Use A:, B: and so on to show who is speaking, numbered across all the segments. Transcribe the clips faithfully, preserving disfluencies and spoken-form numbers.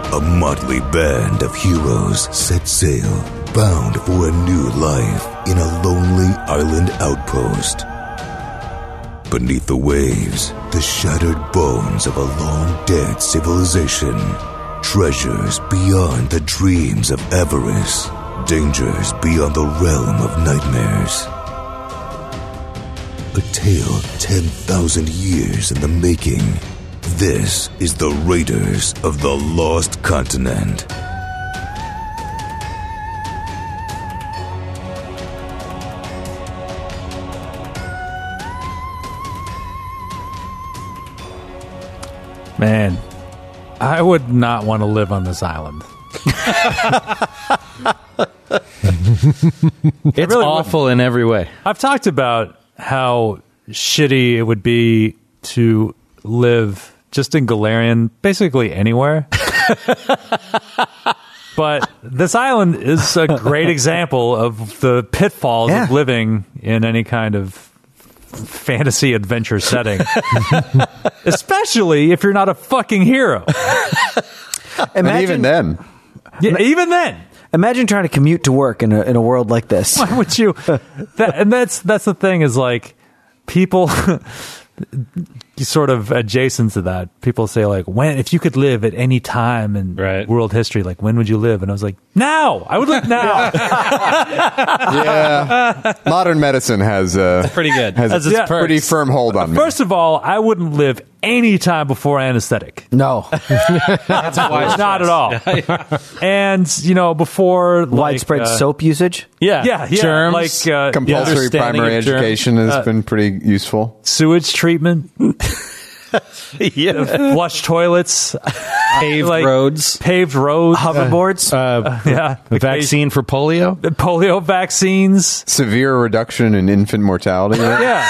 A: A motley band of heroes set sail, bound for a new life in a lonely island outpost. Beneath the waves, the shattered bones of a long-dead civilization. Treasures beyond the dreams of avarice. Dangers beyond the realm of nightmares. A tale ten thousand years in the making. This is the Raiders of the Lost Continent.
B: Man, I would not want to live on this island.
C: It's
B: really
C: awful in every way.
B: I've talked about how shitty it would be to live just in Galarian, basically anywhere. But this island is a great example of the pitfalls
D: Yeah.
B: of living in any kind of fantasy adventure setting. Especially if you're not a fucking hero.
E: And even then.
B: Yeah, even then.
D: Imagine trying to commute to work in a in a world like this.
B: Why would you? That, and that's that's the thing is like people sort of adjacent to that. People say like, when if you could live at any time in
C: Right.
B: world history, like when would you live? And I was like, now. I would live now.
E: Yeah. Modern medicine has uh,
C: Pretty good.
E: has
B: Has
E: a
B: its
E: pretty
B: perks.
E: firm hold on me.
B: First of all, I wouldn't live any time before anesthetic.
D: No.
C: That's wise
B: Not at all. And you know before like,
D: Widespread
B: uh,
D: soap usage.
C: Yeah.
B: Yeah, yeah,
C: Germs.
B: like uh,
E: Compulsory
C: understanding
E: primary
C: of germs.
E: education has been pretty useful.
B: sewage treatment,
C: yeah.
B: flush toilets,
C: Paved
B: like,
C: roads.
B: paved roads,
D: Hoverboards.
C: Uh,
B: yeah,
C: a vaccine for polio.
B: polio vaccines.
E: Severe reduction in infant mortality.
B: Yeah,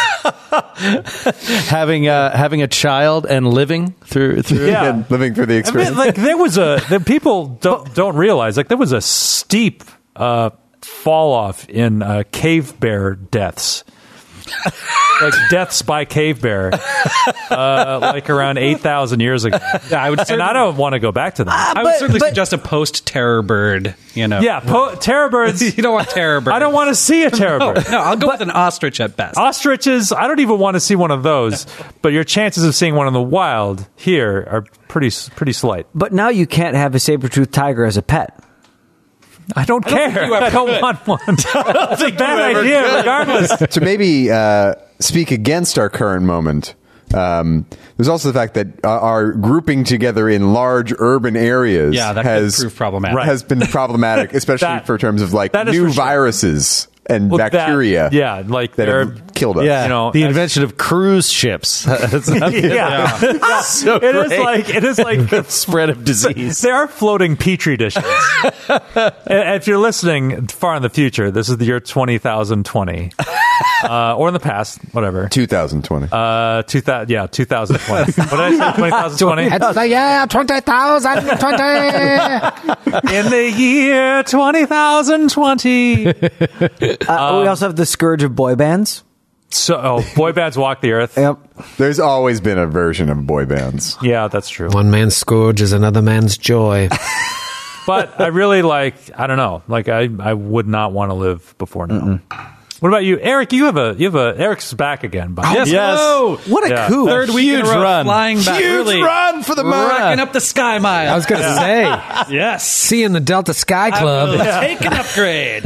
C: having uh, having a child and living through through
B: Yeah.
E: And living through the
B: I
E: experience.
B: mean, like there was a the people don't don't realize like there was a steep uh, fall off in uh, cave bear deaths. Like deaths by cave bear, uh, like around eight thousand years ago.
C: Yeah, I would
B: and I don't want to go back to that.
C: I would certainly suggest a post terror bird. You know.
B: Yeah, po- terror birds.
C: You don't want terror bird.
B: I don't want to see a terror
C: No,
B: bird.
C: no, I'll go with an ostrich at best.
B: Ostriches, I don't even want to see one of those. But your chances of seeing one in the wild here are pretty pretty slight.
D: But now you can't have a saber-toothed tiger as a pet.
B: I don't care.
C: think you ever
B: I don't want one. It's a bad idea, regardless.
E: To maybe uh, speak against our current moment, um, there's also the fact that uh, our grouping together in large urban areas
C: Yeah, that could
E: has
C: prove problematic.
B: Right.
E: has been problematic, especially
B: That-
E: for terms of like
B: that is
E: new
B: for sure.
E: viruses and
B: Well, that-
E: bacteria.
B: yeah, like
E: that
B: they're-
E: have killed us.
C: Yeah,
B: You know,
C: the
B: as-
C: invention of cruise ships.
B: Yeah, Yeah.
C: So
B: it is
C: great.
B: like it is like
C: Spread of disease.
B: They are floating petri dishes. And if you're listening far in the future, this is the year twenty thousand twenty, uh, or in the past, whatever.
E: two thousand twenty.
B: Uh, two thousand, yeah, two thousand twenty. What did I say? Twenty thousand twenty.
D: It's the year twenty thousand twenty.
B: In the year twenty thousand twenty.
D: Uh, we also have the scourge of boy bands.
B: So, oh, boy bands walk the earth.
D: Yep.
E: There's always been a version of boy bands.
B: Yeah, that's true.
F: One man's scourge is another man's joy.
B: But I really like. I don't know. Like I, I would not want to live before now. Mm-mm. What about you, Eric? You have a, you have a. Eric's back again. By
C: Yes.
B: yes.
D: What a
B: Yeah.
D: coup.
C: Third week in a Huge row, run. flying back
E: Huge
C: early,
E: run for the moon.
C: racking up the sky mile.
F: I was going to say,
C: yes.
F: see you in the Delta Sky Club.
C: Take an upgrade.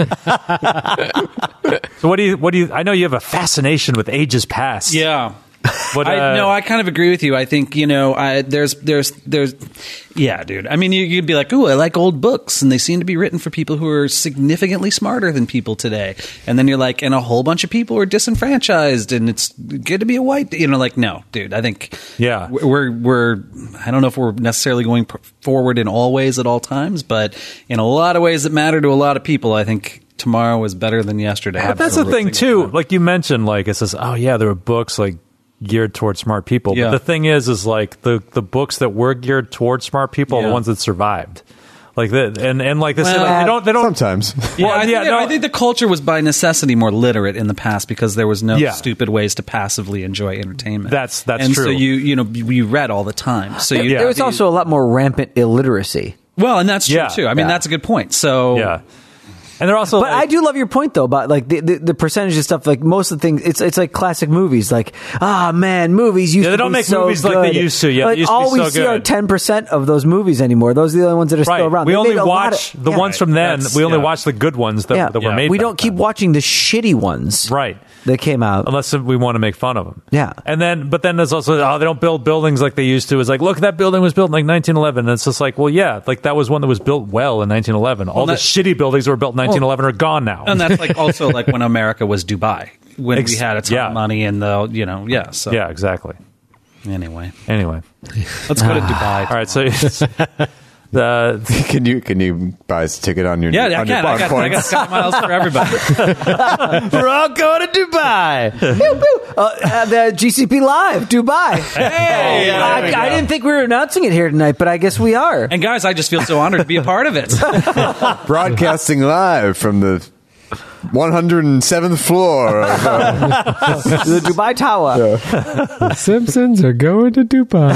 B: So what do you? What do you? I know you have a fascination with Ages Past.
C: Yeah.
B: But,
C: I,
B: uh,
C: no, I kind of agree with you. I think, you know, I, there's, there's, there's, yeah, dude. I mean, you, you'd be like, ooh, I like old books, and they seem to be written for people who are significantly smarter than people today. And then you're like, and a whole bunch of people are disenfranchised, and it's good to be a white, you know, like, no, dude. I think,
B: Yeah.
C: we're, we're, I don't know if we're necessarily going forward in all ways at all times, but in a lot of ways that matter to a lot of people, I think tomorrow is better than yesterday.
B: But that's the thing too. Like you mentioned, like it says, oh yeah, there were books like geared towards smart people.
C: Yeah.
B: But the thing is, is like the, the books that were geared towards smart people are
C: Yeah.
B: the ones that survived. Like that, and and like they say,
C: Well,
B: like, they don't they don't
E: Sometimes.
C: Yeah,
B: Well,
C: I,
B: yeah,
C: think,
B: no.
C: I think the culture was by necessity more literate in the past because there was no
B: Yeah.
C: stupid ways to passively enjoy entertainment.
B: That's- that's
C: and
B: true.
C: so you you know you read all the time. So you,
B: Yeah.
D: There was also a lot more rampant illiteracy.
C: Well, and that's true
B: Yeah.
C: too. I mean,
E: Yeah.
C: that's a good point. So
B: Yeah. And they're also
G: But
B: like,
G: I do love your point though about like the, the, the percentage of stuff. Like most of the things, it's it's like classic movies. Like ah man, movies used
B: Yeah, they
G: to
B: don't
G: be
B: make
G: so
B: movies like they
G: good.
B: used to. Yeah, they
G: like
B: used to be
G: all we
B: so
G: see are
B: good.
G: ten percent of those movies anymore. Those are the only ones that are
B: right.
G: still around.
B: We
G: They
B: only
G: made a lot
B: watch
G: of-
B: the
G: yeah.
B: ones from then.
C: That's-
B: We only
C: yeah.
B: watch the good ones that,
G: Yeah.
B: that were
C: Yeah.
B: made.
G: We
B: back
G: don't keep
B: then.
G: watching the shitty ones.
B: Right.
G: That came out.
B: Unless we want to make fun of them.
G: Yeah.
B: And then, but then there's also, oh, they don't build buildings like they used to. It's like, look, that building was built in like nineteen eleven. And it's just like, well, yeah, like that was one that was built well in nineteen eleven. All
C: that-
B: the shitty buildings that were built in nineteen eleven are gone now.
C: and that's like also like when America was Dubai, when
B: Ex-
C: we had a ton
B: yeah.
C: of money and the you know yeah. So
B: yeah, exactly.
C: Anyway,
B: Anyway.
C: let's go to Dubai.
B: All right. So it's, the,
E: Can you can you buy us a ticket on your
C: Yeah,
E: on
C: I
E: your
C: can. I
E: on
C: got, I got
E: points?
C: Sky Miles for everybody.
F: We're all going to Dubai.
G: uh, uh, the G C P Live, Dubai.
C: Hey, yeah,
G: I,
C: there we
G: I
C: go.
G: didn't think we were announcing it here tonight, but I guess we are.
C: And guys, I just feel so honored to be a part of it.
E: Broadcasting live from the one hundred seventh floor of uh,
G: The Dubai Tower.
F: The Simpsons are going to Dubai.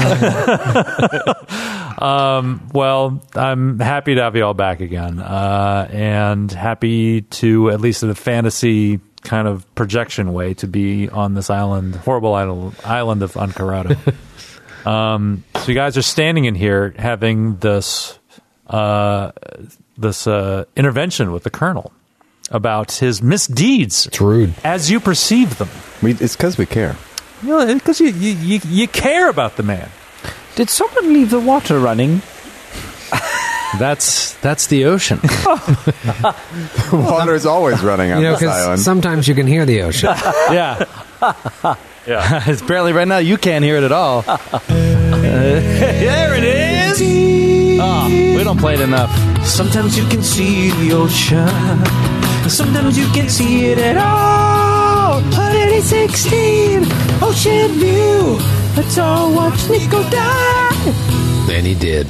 B: well, I'm happy to have you all back again. Uh, and happy to, at least in a fantasy kind of projection way, to be on this island, horrible island, island of Ankarado. um, so you guys are standing in here having this, uh, this, uh, intervention with the Colonel about his misdeeds.
F: It's rude.
B: As you perceive them.
E: we, it's because we care.
B: You know, because you, you, you, you care about the man.
G: Did someone leave the water running?
H: That's that's the ocean.
E: Water is always running on
F: You know,
E: this
F: because
E: island.
F: sometimes you can hear the ocean.
H: yeah.
B: Yeah.
H: Apparently, right now you can't hear it at all. Uh, there it is. Oh, we don't play it enough.
G: Sometimes you can see the ocean. Sometimes you can see it at all. one sixteen Ocean View. Let's all watch Nico die.
F: And he did.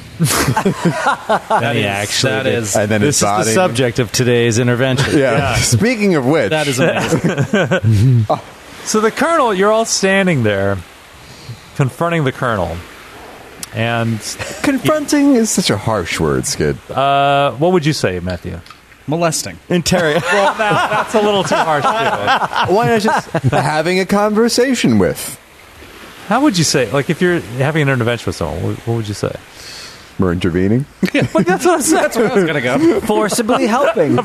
H: That
C: is-
H: actually
C: that
H: did.
C: is-
E: And then
H: this
E: his
H: is
E: body.
H: the subject of today's intervention.
E: Yeah. Speaking of which,
C: That is amazing.
B: So the Colonel, you're all standing there confronting the Colonel. And
E: confronting is such a harsh word, Skid.
B: uh, what would you say, Matthew?
C: Molesting.
H: Interrogate.
B: Well, that, that's a little too harsh. Too.
E: Why not just having a conversation with?
B: How would you say, like, if you're having an intervention with someone, what, what would you say?
E: We're intervening.
B: Like, that's what I said.
C: That's where I was going to go.
G: Forcibly helping.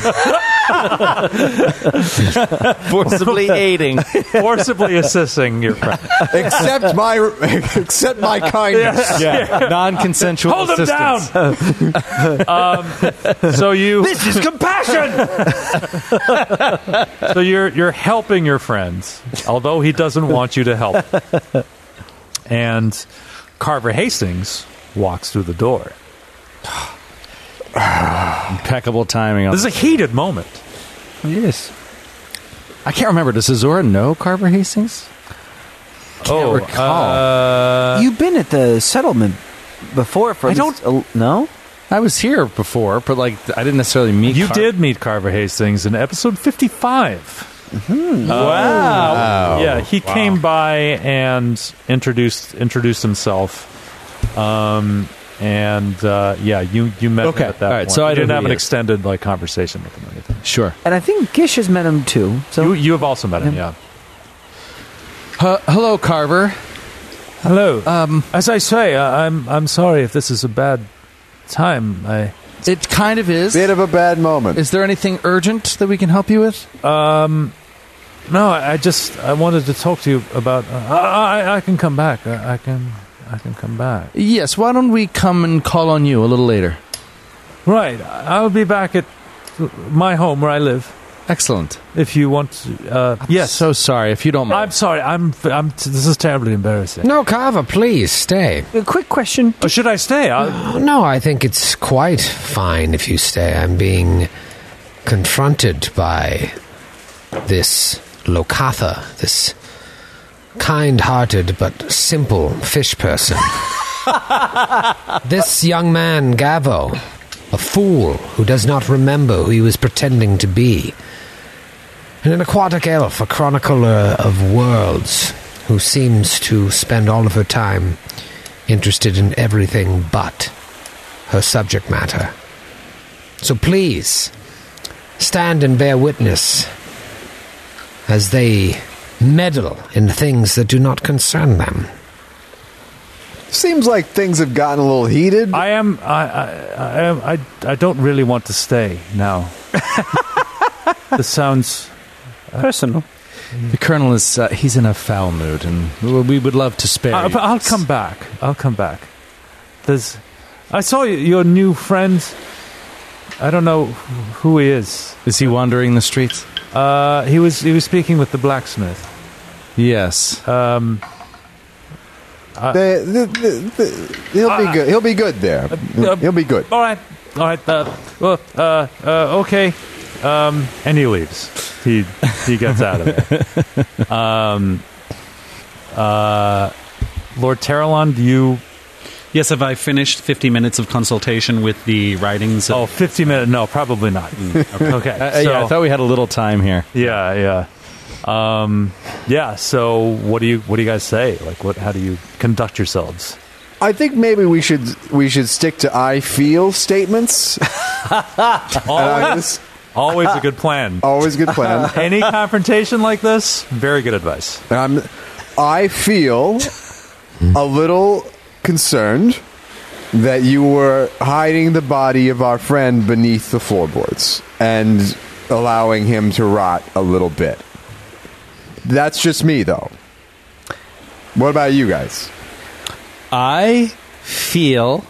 H: Forcibly aiding.
B: Forcibly assisting your friend.
E: Accept my accept my kindness.
H: Yeah. Non-consensual
B: Hold him
H: assistance.
B: down. um, so you,
G: This is compassion.
B: so you're you're helping your friends, although he doesn't want you to help. And Carver Hastings walks through the door.
H: Impeccable timing. On
B: This is a heated moment.
G: Yes.
H: I can't remember. Does Azora know Carver Hastings?
B: oh,
H: recall.
B: uh,
G: You've been at the settlement before for
B: I
G: this-
B: don't-
G: uh, no?
H: I was here before, but like I didn't necessarily meet.
B: you
H: Car-
B: did meet Carver Hastings in episode fifty-five.
H: Wow.
B: Yeah, he came by and introduced introduced himself. Um, and uh, yeah, you you met
H: Okay,
B: him at that
H: all right,
B: point.
H: so
B: You
H: I know
B: didn't
H: who
B: have
H: he
B: an
H: is.
B: extended like conversation with him or anything.
H: Sure.
G: And I think Gish has met him too. So
B: You you have also met him, yeah.
H: Uh, hello, Carver.
B: Hello. Um, as I say, I, I'm I'm sorry if this is a bad time. I
H: It kind of is.
E: Bit of a bad moment.
H: Is there anything urgent that we can help you with?
B: um. No, I I just I wanted to talk to you about. Uh, I, I I can come back. I, I can I can come back.
H: Yes. Why don't we come and call on you a little later?
B: Right. I'll be back at my home where I live.
H: Excellent.
B: If you want to. Uh, yes.
H: So sorry if you don't mind.
B: I'm sorry. I'm. I'm. This is terribly embarrassing.
F: No, Carver, please stay.
G: a quick question.
B: Or should I stay? I,
F: No, I think it's quite fine if you stay. I'm being confronted by this Lokatha, this kind-hearted but simple fish person. This young man, Gavo, a fool who does not remember who he was pretending to be. And an aquatic elf, a chronicler of worlds, who seems to spend all of her time interested in everything but her subject matter. So please, stand and bear witness as they meddle in things that do not concern them.
E: Seems like things have gotten a little heated.
B: I am. I. I. I am. I. I don't really want to stay now. This sounds
H: personal. The Colonel is. Uh, he's in a foul mood, and we would love to spare
B: Uh,
H: you.
B: but I'll come back. I'll come back. There's. I saw y- your new friend. I don't know who he is.
H: Is he wandering the streets?
B: Uh, he was. He was speaking with the blacksmith.
H: Yes.
B: Um.
E: The- the- the- the- he'll be good. He'll be good there.
B: uh,
E: He'll be good.
B: All right. All right. Uh, well. Uh. uh okay. Um. And he leaves. He. He gets out of there. Um. Uh. Lord Terralon, do you?
C: Yes, have I finished fifty minutes of consultation with the writings? Of-
B: Oh, fifty minutes? No, probably not. Okay. okay.
H: Uh,
B: so,
H: yeah, I thought we had a little time here.
B: yeah, yeah. Um, yeah, so what do you what do you guys say? Like what how do you conduct yourselves?
E: I think maybe we should we should stick to I feel statements.
B: Always, always a good plan.
E: Always good plan.
B: Any confrontation like this, very good advice.
E: Um, I feel a little concerned that you were hiding the body of our friend beneath the floorboards and allowing him to rot a little bit. That's just me, though. What about you guys?
H: I feel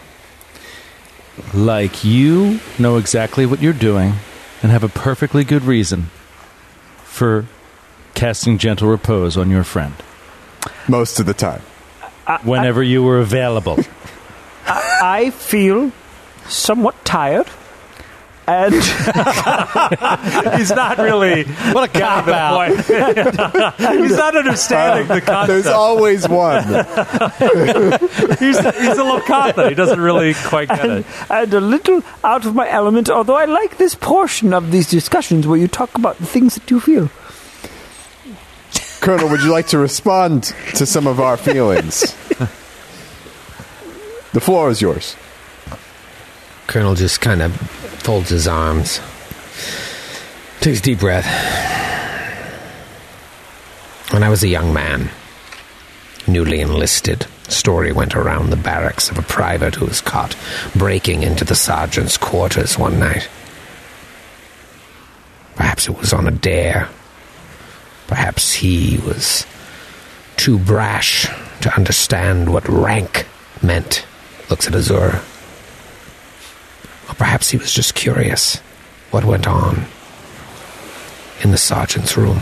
H: like you know exactly what you're doing and have a perfectly good reason for casting gentle repose on your friend.
E: Most of the time.
H: Whenever you were available.
G: I feel somewhat tired. And
B: He's not really
H: What a cop out.
B: He's not understanding the concept.
E: There's always one.
B: he's, he's a Lokatha. He doesn't really quite get
G: and,
B: it.
G: and a little out of my element, although I like this portion of these discussions where you talk about the things that you feel.
E: Colonel, would you like to respond to some of our feelings? The floor is yours.
F: Colonel just kind of folds his arms, takes a deep breath. When I was a young man, newly enlisted, story went around the barracks of a private who was caught breaking into the sergeant's quarters one night. Perhaps it was on a dare. Perhaps he was too brash to understand what rank meant. Looks at Azura. Or perhaps he was just curious what went on in the sergeant's room.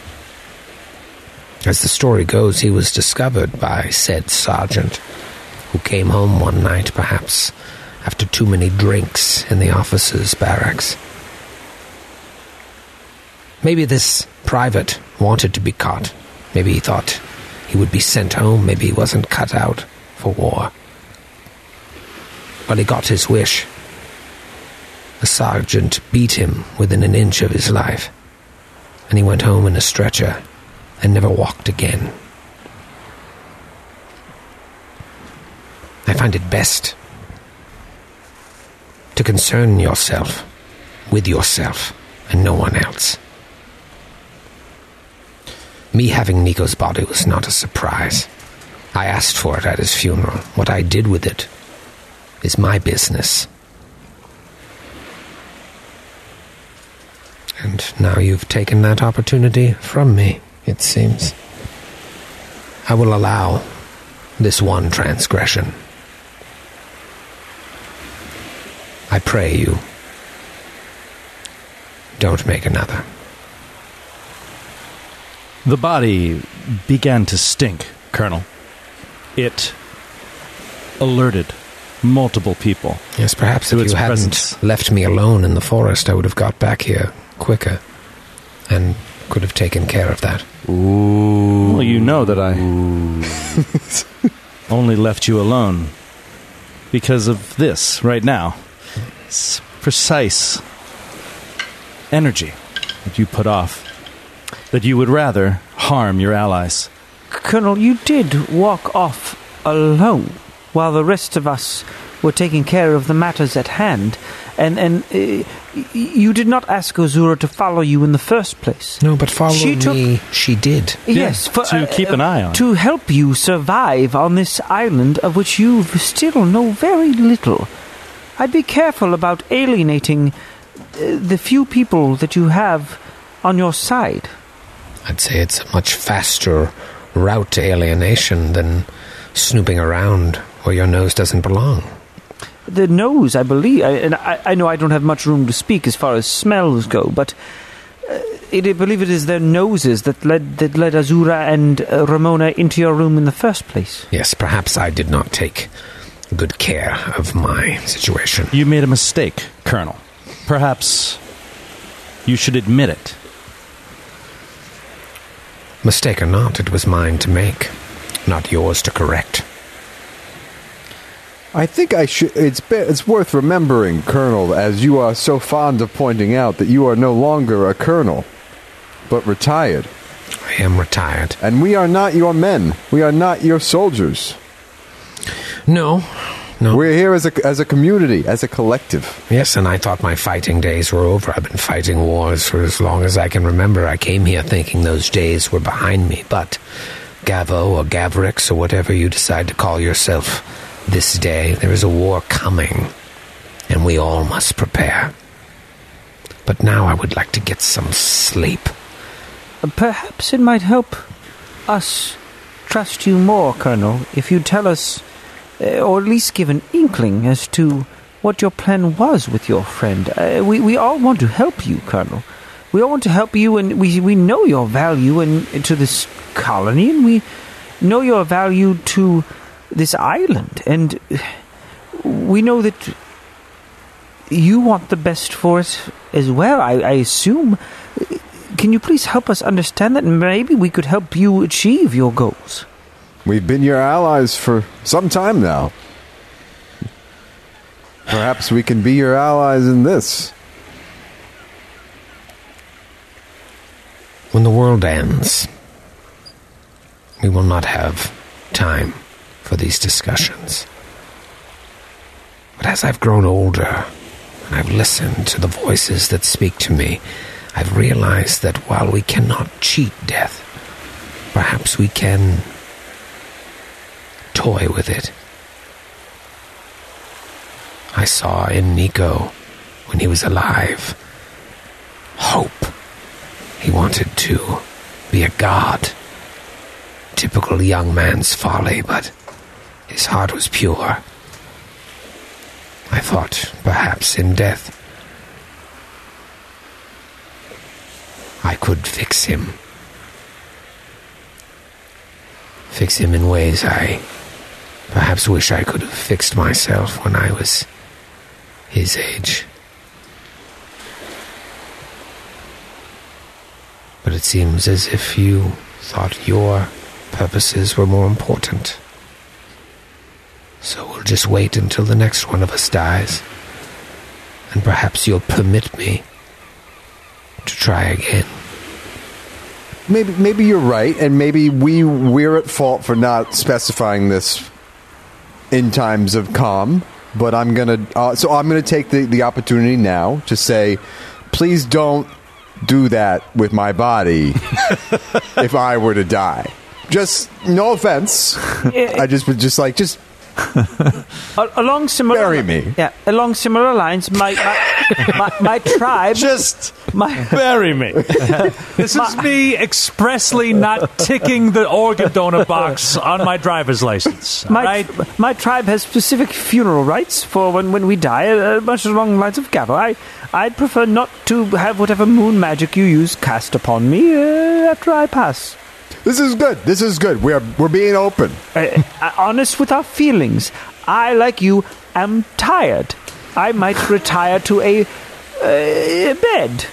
F: As the story goes, he was discovered by said sergeant, who came home one night, perhaps after too many drinks in the officers' barracks. Maybe this private wanted to be caught. Maybe he thought he would be sent home. Maybe he wasn't cut out for war. But he got his wish. The sergeant beat him within an inch of his life, and he went home in a stretcher and never walked again. I find it best to concern yourself with yourself and no one else. Me having Nico's body was not a surprise. I asked for it at his funeral. What I did with it is my business. And now you've taken that opportunity from me, it seems. I will allow this one transgression. I pray you don't make another.
H: The body began to stink, Colonel. It alerted multiple people.
F: Yes, perhaps
H: To
F: if
H: its
F: you hadn't
H: presence.
F: left me alone in the forest, I would have got back here quicker and could have taken care of that.
H: Well, you know that I only left you alone because of this right now. It's precise energy that you put off, that you would rather harm your allies.
G: Colonel, you did walk off alone while the rest of us were taking care of the matters at hand, and and uh, you did not ask Azura to follow you in the first place.
F: No, but follow
G: She took-
F: me, she did.
G: Yes, for,
H: to keep an eye on.
G: to help you survive on this island of which you still know very little. I'd be careful about alienating uh, the few people that you have on your side.
F: I'd say it's a much faster route to alienation than snooping around where your nose doesn't belong.
G: The nose, I believe, I, and I, I know I don't have much room to speak as far as smells go, but uh, it, I believe it is their noses that led that led Azura and uh, Ramona into your room in the first place.
F: Yes, perhaps I did not take good care of my situation.
H: You made a mistake, Colonel. Perhaps you should admit it.
F: Mistake or not, it was mine to make, not yours to correct.
E: I think I should. It's be, it's worth remembering, Colonel, as you are so fond of pointing out, that you are no longer a colonel, but retired,
F: I am retired.
E: and we are not your men. We are not your soldiers.
F: No, no.
E: We're here as a as a community, as a collective.
F: Yes, and I thought my fighting days were over. I've been fighting wars for as long as I can remember. I came here thinking those days were behind me, but Gavo or Gavrix or whatever you decide to call yourself, this day there is a war coming, and we all must prepare. But now I would like to get some sleep.
G: Uh, Perhaps it might help us trust you more, Colonel, if you tell us, uh, or at least give an inkling as to what your plan was with your friend. Uh, we, we all want to help you, Colonel. We all want to help you, and we, we know your value in, to this colony, and we know your value to this island, and we know that you want the best for it as well, I, I assume. Can you please help us understand that? Maybe we could help you achieve your goals.
E: We've been your allies for some time now. Perhaps we can be your allies in this.
F: When the world ends, we will not have time for these discussions. But as I've grown older, and I've listened to the voices that speak to me, I've realized that while we cannot cheat death, perhaps we can toy with it. I saw in Nico, when he was alive, hope. He wanted to be a god. Typical young man's folly, but his heart was pure. I thought perhaps in death I could fix him. Fix him in ways I perhaps wish I could have fixed myself when I was his age. But it seems as if you thought your purposes were more important. So we'll just wait until the next one of us dies, and perhaps you'll permit me to try again.
E: Maybe maybe you're right, and maybe we we're at fault for not specifying this in times of calm. But I'm gonna uh, so I'm gonna take the, the opportunity now to say, please don't do that with my body if I were to die. Just no offense. I just would just like just
G: Al- along similar,
E: bury me.
G: Yeah, along similar lines, my my, my, my tribe,
H: Just
G: my
H: bury me.
B: This is me expressly not ticking the organ donor box on my driver's license.
G: My,
B: right?
G: my tribe has specific funeral rites for when, when we die, uh, much along the lines of Gavo. I, I'd prefer not to have whatever moon magic you use cast upon me uh, after I pass.
E: This is good. This is good. We're we're being open.
G: Uh, uh, honest with our feelings. I, like you, am tired. I might retire to a uh, bed.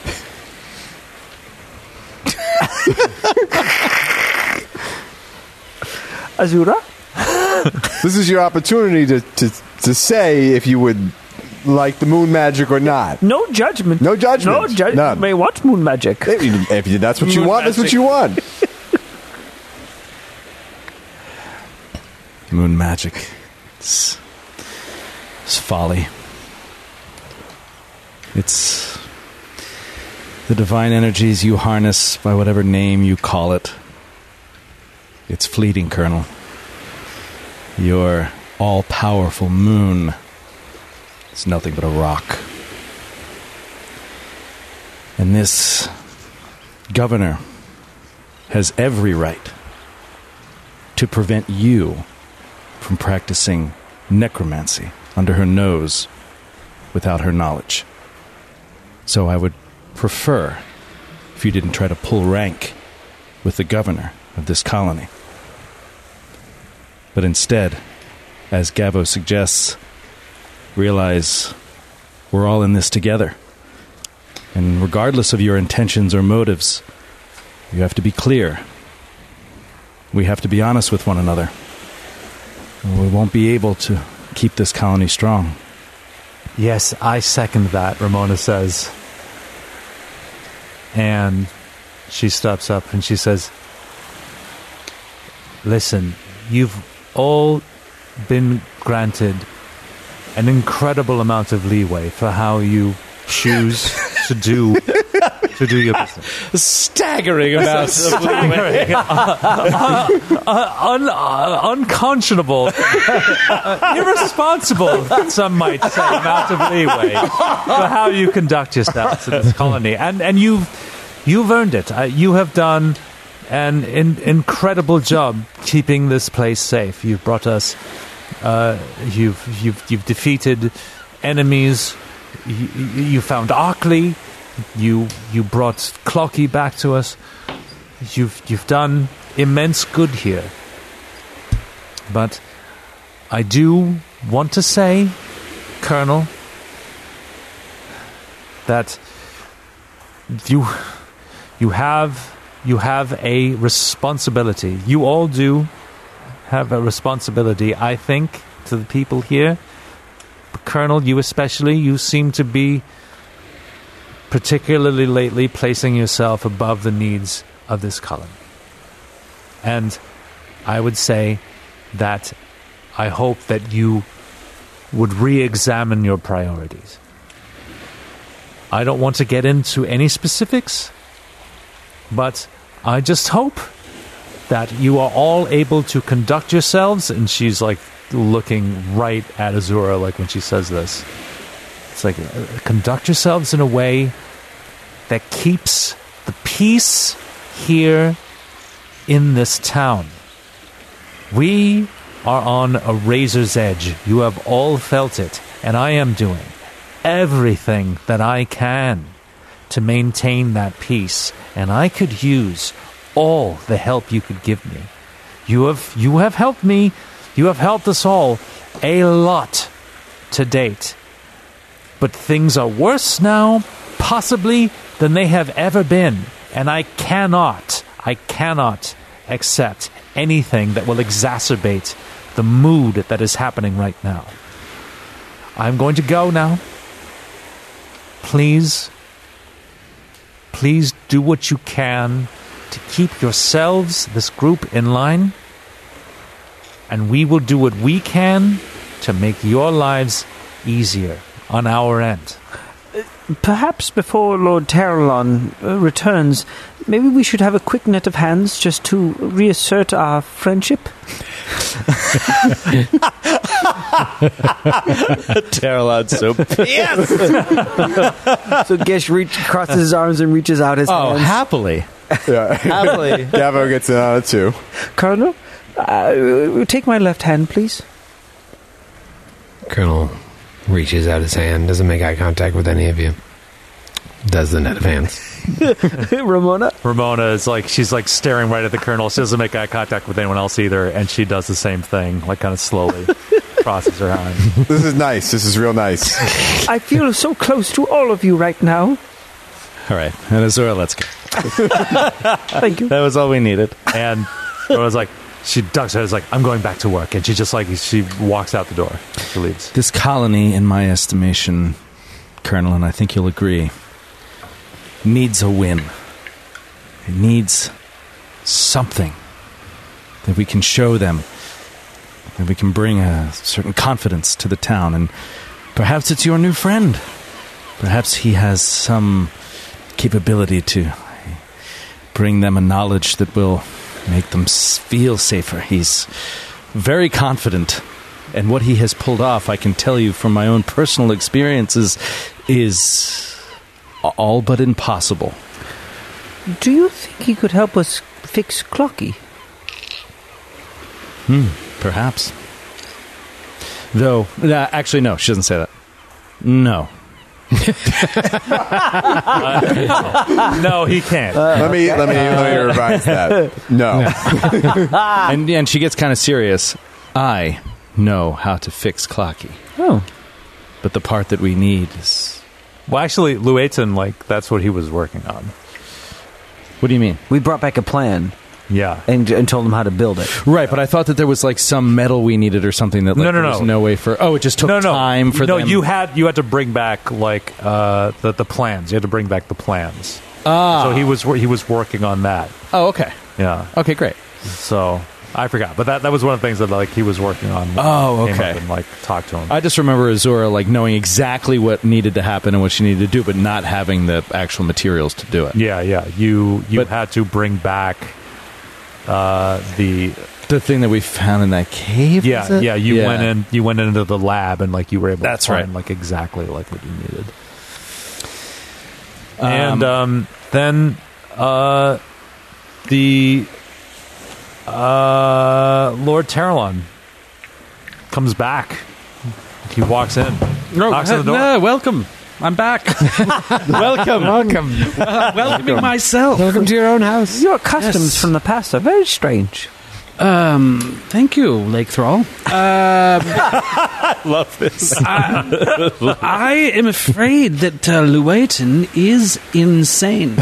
G: Azura?
E: This is your opportunity to, to to say if you would like the moon magic or not.
G: No judgment.
E: No judgment.
G: No judgment.
E: None.
G: May what moon magic?
E: If, you, if you, that's what you
H: Moon
E: want, that's what
H: magic.
E: you want.
H: Moon magic. It's It's folly. It's the divine energies you harness by whatever name you call it. It's fleeting, Colonel. Your all-powerful moon is nothing but a rock. And this governor has every right to prevent you from practicing necromancy under her nose without her knowledge. So I would prefer if you didn't try to pull rank with the governor of this colony. But instead, as Gavo suggests, realize we're all in this together. And regardless of your intentions or motives, you have to be clear. We have to be honest with one another. Or we won't be able to keep this colony strong.
B: Yes, I second that, Ramona says. And she steps up and she says, listen, you've all been granted an incredible amount of leeway for how you choose to do to do your business.
H: Staggering amounts of leeway.
B: uh, uh, uh, un, uh, unconscionable, uh, irresponsible, some might say, amount of leeway for how you conduct yourselves in this colony, and and you've you've earned it. Uh, you have done an in, incredible job keeping this place safe. You've brought us. Uh, you've you've you've defeated enemies. You, you found Arkley. You you brought Clocky back to us. You've you've done immense good here. But I do want to say, Colonel, that you you have you have a responsibility. You all do have a responsibility, I think, to the people here. But Colonel, you especially, you seem to be, particularly lately, placing yourself above the needs of this colony. And I would say that I hope that you would re-examine your priorities. I don't want to get into any specifics, but I just hope that you are all able to conduct yourselves, and she's like looking right at Azura like when she says this. It's like, uh, conduct yourselves in a way that keeps the peace here in this town. We are on a razor's edge. You have all felt it, and I am doing everything that I can to maintain that peace, and I could use all the help you could give me. You have you have helped me, you have helped us all a lot to date. But things are worse now, possibly, than they have ever been, and I cannot, I cannot accept anything that will exacerbate the mood that is happening right now. I'm going to go now. Please, please do what you can to keep yourselves, this group, in line, and we will do what we can to make your lives easier on our end.
G: Perhaps before Lord Terralon uh, returns, maybe we should have a quick net of hands just to reassert our friendship.
H: Terralon's so pissed.
G: So Gesh reach, crosses his arms and reaches out his
H: Oh,
G: hands.
H: happily.
E: Yeah.
H: Happily.
E: Gavo gets in on it too.
G: Colonel, uh, take my left hand, please.
F: Colonel reaches out his hand, doesn't make eye contact with any of you. Does the net of hands.
G: Ramona?
B: Ramona is like, she's like staring right at the Colonel. She doesn't make eye contact with anyone else either, and she does the same thing, like kind of slowly crosses her hand.
E: This is nice. This is real nice.
G: I feel so close to all of you right now.
H: All right, and Azura, let's go.
G: Thank you.
H: That was all we needed.
B: And I was like, she ducks her head, is like, I'm going back to work. And she just like, she walks out the door. She leaves.
H: This colony, in my estimation, Colonel, and I think you'll agree, needs a win. It needs something that we can show them and we can bring a certain confidence to the town, and perhaps it's your new friend. Perhaps he has some capability to bring them a knowledge that will make them s- feel safer. He's very confident, and what he has pulled off, I can tell you from my own personal experiences, is all but impossible.
G: Do you think he could help us fix Clocky?
H: Hmm, perhaps. Though, uh, actually, no, she doesn't say that. No.
B: uh, no, he can't.
E: Uh, let me let me let me revise that. No.
H: and and she gets kind of serious. I know how to fix Clocky.
G: Oh.
H: But the part that we need is...
B: Well, actually, Luetin, like, that's what he was working on.
H: What do you mean?
G: We brought back a plan.
B: Yeah.
G: And, and told him how to build it.
H: Right, but I thought that there was, like, some metal we needed or something that, like,
B: no, no,
H: there was
B: no.
H: no way for... Oh, it just took
B: no, no.
H: time for
B: no,
H: them...
B: No, you had, you had to bring back, like, uh, the, the plans. You had to bring back the plans.
H: Ah.
B: So he was, he was working on that.
H: Oh, okay.
B: Yeah.
H: Okay, great.
B: So... I forgot, but that, that was one of the things that like he was working on.
H: Oh,
B: Came
H: okay.
B: up and like talked to him.
H: I just remember Azura like knowing exactly what needed to happen and what she needed to do, but not having the actual materials to do it.
B: Yeah, yeah. You you
H: But-
B: had to bring back uh, the
H: The thing that we found in that cave.
B: yeah
H: is it?
B: yeah. You
H: Yeah.
B: went in you went into the lab and like you were able
H: That's
B: to find
H: right.
B: like exactly like what you needed.
H: Um,
B: and um, then uh, the. Uh, Lord Terralon comes back. He walks in. knocks on the door.
C: No, welcome. I'm back.
H: Welcome.
F: Welcome.
C: uh, welcoming myself.
F: Welcome to your own house.
G: Your customs
C: Yes.
G: from the past are very strange.
C: Um, thank you, Lake Thrall. Um,
H: Love this.
C: I, I am afraid that uh, Luetin is insane.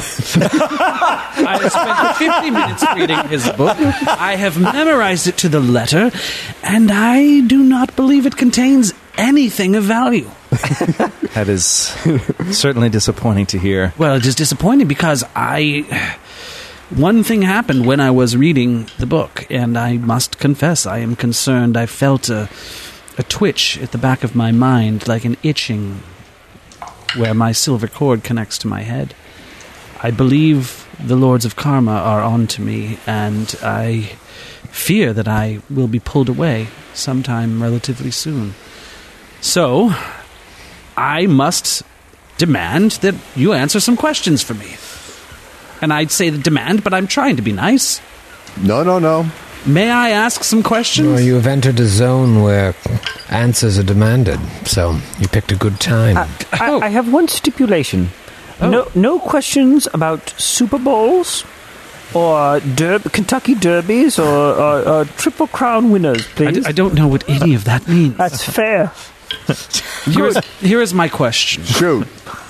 C: I have spent fifty minutes reading his book. I have memorized it to the letter, and I do not believe it contains anything of value.
H: That is certainly disappointing to hear.
C: Well, it is disappointing because I... One thing happened when I was reading the book, and I must confess I am concerned. I felt a, a twitch at the back of my mind, like an itching where my silver cord connects to my head. I believe the Lords of Karma are on to me, and I fear that I will be pulled away sometime relatively soon. So, I must demand that you answer some questions for me. And I'd say the demand, but I'm trying to be nice.
E: No, no, no.
C: May I ask some questions?
F: Well, you have entered a zone where answers are demanded, so you picked a good time.
G: I, I, I have one stipulation. No, no questions about Super Bowls or derb- Kentucky Derbies or, or, or Triple Crown winners,
C: I,
G: please.
C: d- I don't know what any of that means.
G: That's fair.
C: Here is, here is my question.
E: Shoot.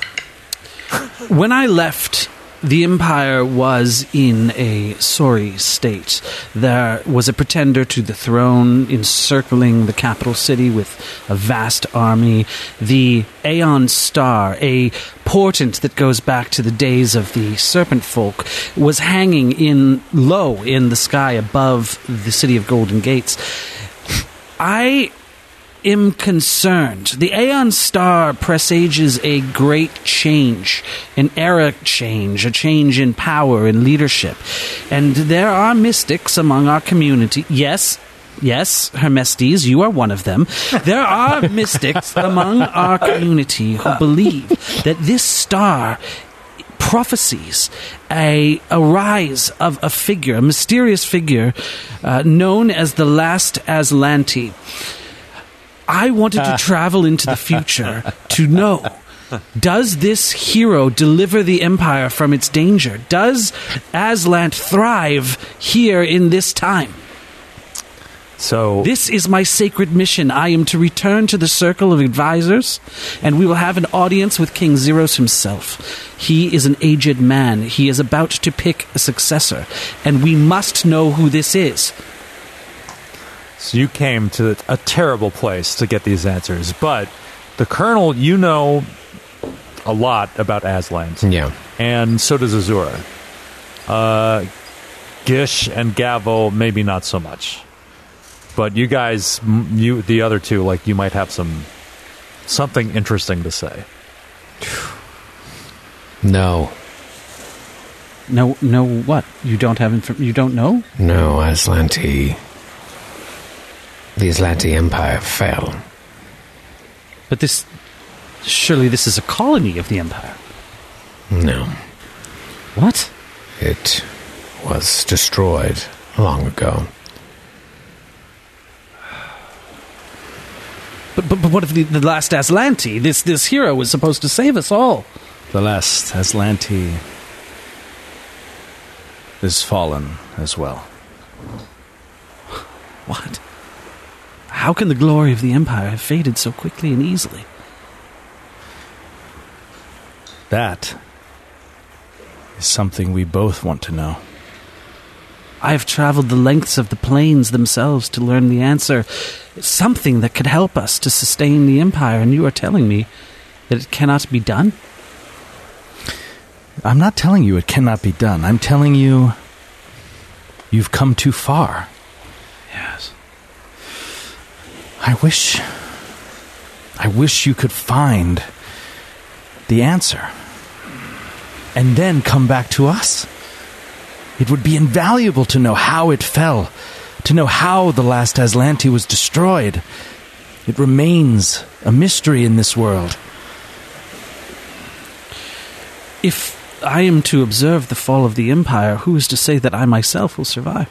C: When I left, the Empire was in a sorry state. There was a pretender to the throne encircling the capital city with a vast army. The Aeon Star, a portent that goes back to the days of the Serpent Folk, was hanging in low in the sky above the city of Golden Gates. I am concerned. The Aeon Star presages a great change, an era change, a change in power and leadership. And there are mystics among our community. Yes, yes, Hermestes, you are one of them. There are mystics among our community who believe that this star prophecies a, a rise of a figure, a mysterious figure uh, known as the Last Aslanti. I wanted to travel into the future to know, does this hero deliver the Empire from its danger? Does Aslant thrive here in this time?
B: So
C: This is my sacred mission. I am to return to the circle of advisors, and we will have an audience with King Zeros himself. He is an aged man. He is about to pick a successor, and we must know who this is.
B: So you came to a terrible place to get these answers, but the Colonel, you know a lot about Aslan.
F: Yeah.
B: And so does Azura. Uh, Gish and Gavo, maybe not so much. but you guys, m- you the other two, like you might have some something interesting to say.
F: No.
C: No, no. What? You don't have inf- You don't know?
F: No, Aslanti. The Aslanti Empire fell.
C: But this, surely this is a colony of the Empire.
F: No.
C: What?
F: It was destroyed long ago.
C: But but, but what if the, the last Aslanti, this this hero, was supposed to save us all?
H: The last Aslanti is fallen as well.
C: What? How can the glory of the Empire have faded so quickly and easily?
H: That is something we both want to know.
C: I have traveled the lengths of the plains themselves to learn the answer. Something that could help us to sustain the Empire, and you are telling me that it cannot be done?
H: I'm not telling you it cannot be done. I'm telling you you've come too far.
C: Yes.
H: I wish... I wish you could find the answer and then come back to us. It would be invaluable to know how it fell, to know how the last Aslanti was destroyed. It remains a mystery in this world.
C: If I am to observe the fall of the Empire, who is to say that I myself will survive?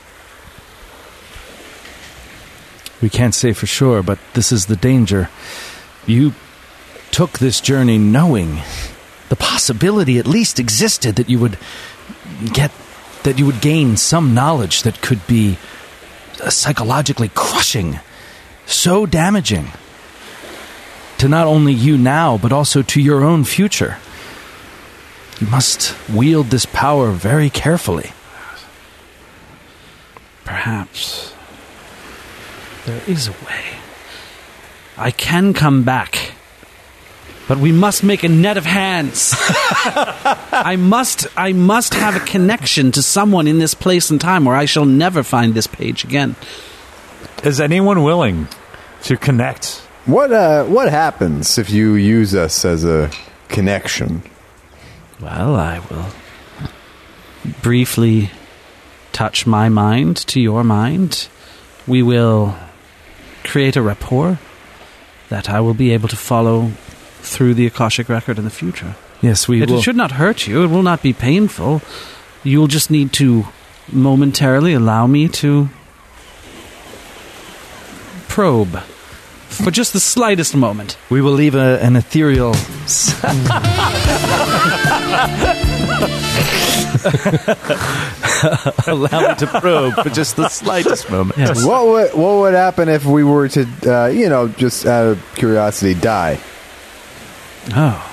H: We can't say for sure, but this is the danger. You took this journey knowing the possibility at least existed that you would get, that you would gain some knowledge that could be psychologically crushing, so damaging to not only you now, but also to your own future. You must wield this power very carefully.
C: Perhaps there is a way. I can come back, but we must make a net of hands. I must I must have a connection to someone in this place and time, or I shall never find this page again.
B: Is anyone willing to connect?
E: What uh, what happens if you use us as a connection?
C: Well, I will briefly touch my mind to your mind. We will create a rapport that I will be able to follow through the Akashic record in the future.
H: Yes, we
C: It
H: will.
C: should not hurt you. It will not be painful. You'll just need to momentarily allow me to probe for just the slightest moment.
H: We will leave a, an ethereal... Allow me to probe for just the slightest moment.
C: Yes.
E: What would what would happen if we were to, uh, you know, just out of curiosity, die?
C: Oh.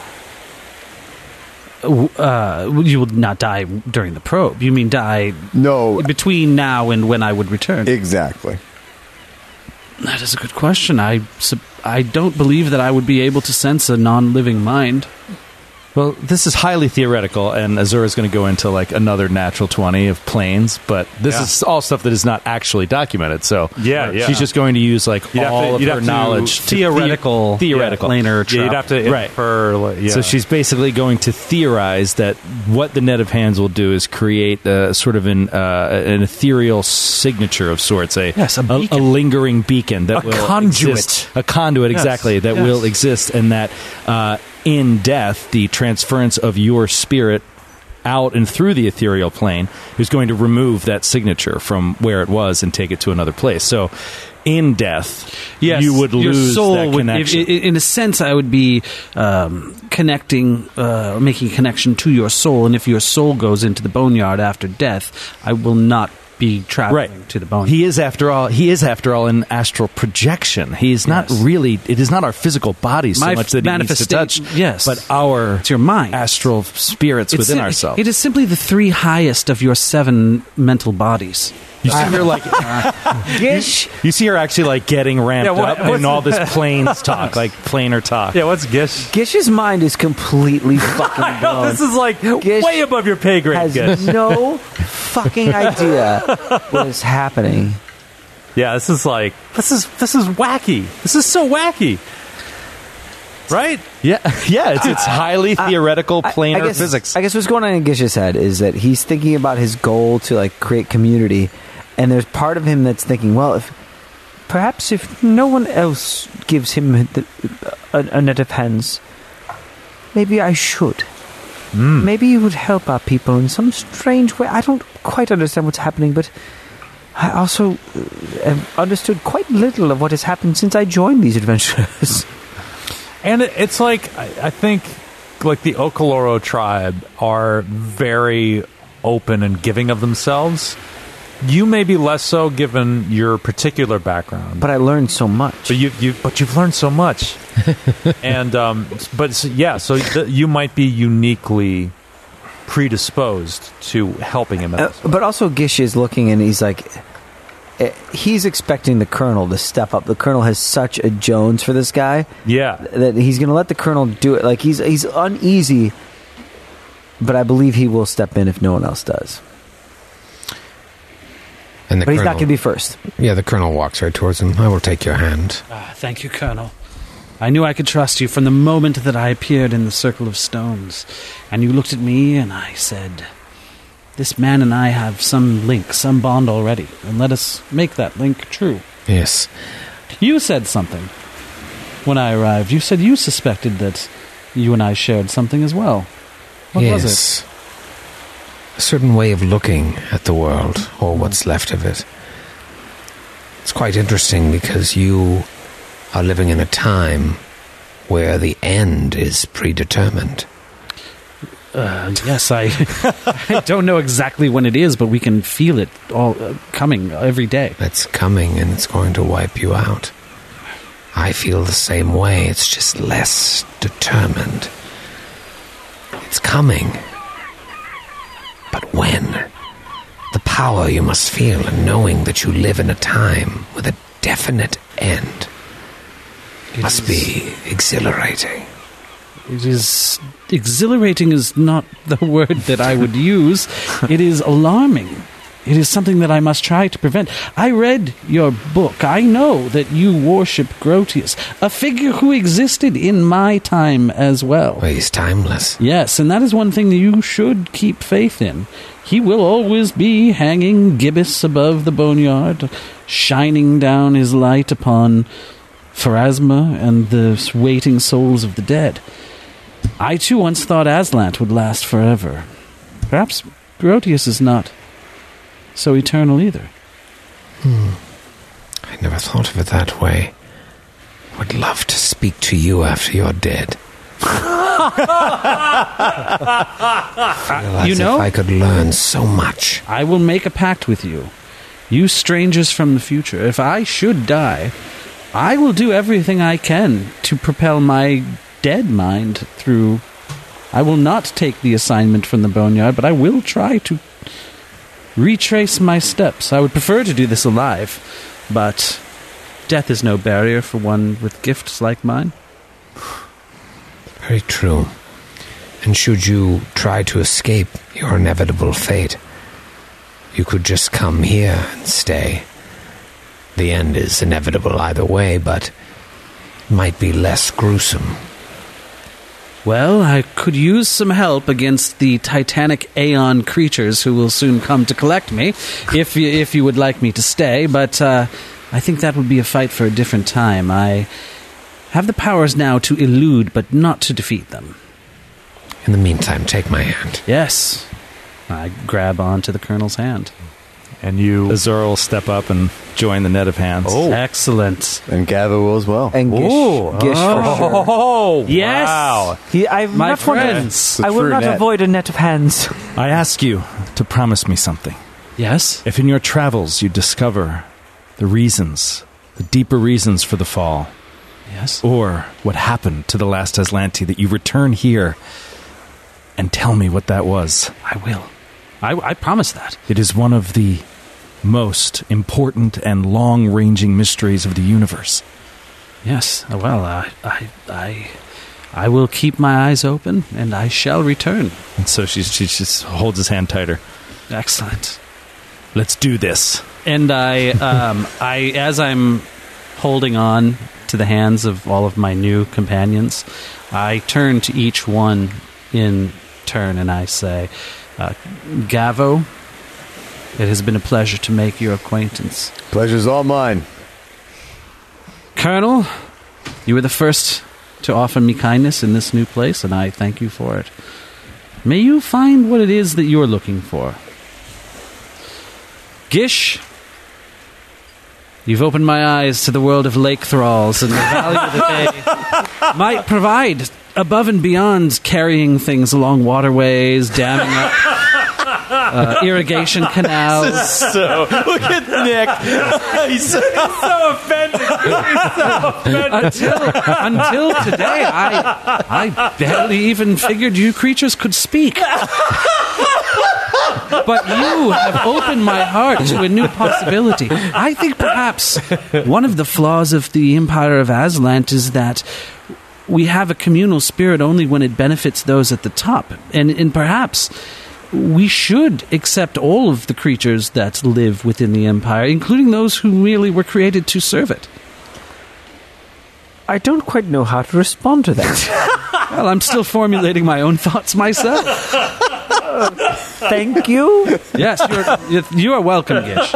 C: Uh, you will not die during the probe. You mean die
E: No,
C: between now and when I would return?
E: exactly.
C: That is a good question. I, sup- I don't believe that I would be able to sense a non-living mind.
H: Well, this is highly theoretical, and Azura is going to go into like another natural twenty of planes, but this
B: Yeah.
H: is all stuff that is not actually documented. So
B: Yeah, yeah.
H: she's just going to use like
B: You'd have
H: all
B: to-
H: of
B: you'd
H: her
B: have to-
H: knowledge, to
C: Theoretical,
H: the- theoretical.
C: planar
B: Yeah, you'd have to
H: Right.
B: infer. Like, yeah.
H: So she's basically going to theorize that what the net of hands will do is create a sort of an uh, an ethereal signature of sorts, a
C: Yes, a
H: a,
C: beacon.
H: lingering beacon that
B: A
H: will
B: conduit.
H: exist. a conduit
B: Yes,
H: exactly that
B: yes.
H: will exist, and that uh, in death, the transference of your spirit out and through the ethereal plane is going to remove that signature from where it was and take it to another place. So in death,
C: Yes,
H: you would
C: your
H: lose
C: soul
H: that
C: would-
H: connection.
C: if- in a sense, I would be um, connecting, uh, or making a connection to your soul. And if your soul goes into the boneyard after death, I will not be traveling
H: Right.
C: to the boneyard.
H: He is, after all, he is, after all, an astral projection. He is not
C: Yes.
H: really. It is not our physical bodies so
C: My
H: much that he needs to
C: manifesta-
H: touch.
C: yes.
H: but our
C: It's your mind.
H: astral spirits
C: It's
H: within
C: sim-
H: ourselves.
C: It is simply the three highest of your seven mental bodies.
H: You see her like
D: Gish.
H: you see her actually like getting ramped
B: Yeah, what-
H: up
B: what's
H: in all this planes talk, like planar talk.
B: yeah, what's Gish?
D: Gish's mind is completely fucking
B: No,
D: blown.
B: this is like
D: Gish
B: way above your pay grade,
D: has
B: Gish.
D: no fucking idea what is happening.
B: Yeah, this is like this is this is wacky. This is so wacky. Right?
H: Yeah, yeah. It's, it's highly theoretical, planar
I: I guess,
H: physics.
I: I guess what's going on in Gish's head is that he's thinking about his goal to like create community, and there's part of him that's thinking, well, if perhaps if no one else gives him the, a, a net of hands, maybe I should.
B: Mm.
I: Maybe it would help our people in some strange way. I don't quite understand what's happening, but I also uh, have understood quite little of what has happened since I joined these adventures.
B: And it, it's like, I, I think, like the Okaloro tribe are very open and giving of themselves. You may be less so given your particular background.
I: But I learned so much.
B: But, you, you, but you've learned so much. and um, But, so, yeah, so th- you might be uniquely predisposed to helping him out.
I: Uh, but also Gish is looking and he's like... He's expecting the Colonel to step up. The Colonel has such a Jones for this guy.
B: Yeah.
I: That he's going to let the Colonel do it. Like, he's he's uneasy, but I believe he will step in if no one else does.
F: And the
I: but he's
F: colonel,
I: not going to be first.
F: Yeah, the Colonel walks right towards him. I will take your hand.
C: Ah, thank you, Colonel. I knew I could trust you from the moment that I appeared in the Circle of Stones. And you looked at me and I said... This man and I have some link, some bond already, and let us make that link true.
F: Yes.
C: You said something when I arrived. You said you suspected that you and I shared something as well. What
F: yes.
C: was it?
F: A certain way of looking at the world, or what's left of it. It's quite interesting because you are living in a time where the end is predetermined.
C: Uh, yes, I I don't know exactly when it is, but we can feel it all uh, coming every day.
F: It's coming and it's going to wipe you out. I feel the same way. It's just less determined. It's coming. But when? The power you must feel in knowing that you live in a time with a definite end
C: It
F: must
C: is-
F: be exhilarating.
C: It is exhilarating is not the word that I would use. It is alarming. It is something that I must try to prevent. I read your book. I know that you worship Grotius, a figure who existed in my time as well.
F: Well, he's timeless.
C: Yes, and that is one thing that you should keep faith in. He will always be hanging gibbous above the boneyard, shining down his light upon Pharasma and the waiting souls of the dead. I too once thought Aslant would last forever. Perhaps Grotius is not so eternal either.
F: Hmm. I never thought of it that way. Would love to speak to you after you're dead. I feel as
C: You know-
F: if I could learn so much.
C: I will make a pact with you. You strangers from the future, if I should die, I will do everything I can to propel my dead mind through. I will not take the assignment from the boneyard, but I will try to retrace my steps. I would prefer to do this alive, but death is no barrier for one with gifts like mine.
F: Very true. And should you try to escape your inevitable fate, you could just come here and stay. The end is inevitable either way, but might be less gruesome.
C: Well, I could use some help against the titanic Aeon creatures who will soon come to collect me, if you, if you would like me to stay, but uh, I think that would be a fight for a different time. I have the powers now to elude, but not to defeat them.
F: In the meantime, take my hand.
C: Yes. I grab onto the Colonel's hand.
B: And you...
H: Azura will step up and join the net of hands.
C: Oh. Excellent.
E: And Gather will as well.
I: And Gish,
B: Ooh.
I: Gish for sure.
B: Oh,
C: Yes.
B: wow.
I: He, I've
C: My
I: not wanted-
C: friends.
I: I will
E: true
I: not
E: net.
I: avoid a net of hands.
H: I ask you to promise me something.
C: Yes?
H: If in your travels you discover the reasons, the deeper reasons for the fall,
C: Yes.
H: or what happened to the last Aslanti, that you return here and tell me what that was.
C: I will. I, I promise that.
H: It is one of the most important and long-ranging mysteries of the universe.
C: Yes. Well, I, I, I, I will keep my eyes open, and I shall return.
H: And so she, she just holds his hand tighter.
C: Excellent.
H: Let's do this.
C: and I, um, I, as I'm holding on to the hands of all of my new companions, I turn to each one in turn and I say, uh, Gavo, it has been a pleasure to make your acquaintance.
E: Pleasure's all mine.
C: Colonel, you were the first to offer me kindness in this new place, and I thank you for it. May you find what it is that you're looking for. Gish, you've opened my eyes to the world of lake thralls and the value that they might provide above and beyond carrying things along waterways, damming up uh, irrigation canals.
H: So, look at Nick. He's so,
B: so offended. He's so offended.
C: Until, until today, I, I barely even figured you creatures could speak. But you have opened my heart to a new possibility. I think perhaps one of the flaws of the Empire of Aslant is that we have a communal spirit only when it benefits those at the top. And, and perhaps we should accept all of the creatures that live within the Empire, including those who merely were created to serve it.
I: I don't quite know how to respond to that.
C: Well, I'm still formulating my own thoughts myself.
I: Thank you.
C: Yes, you're, you are welcome, Gish.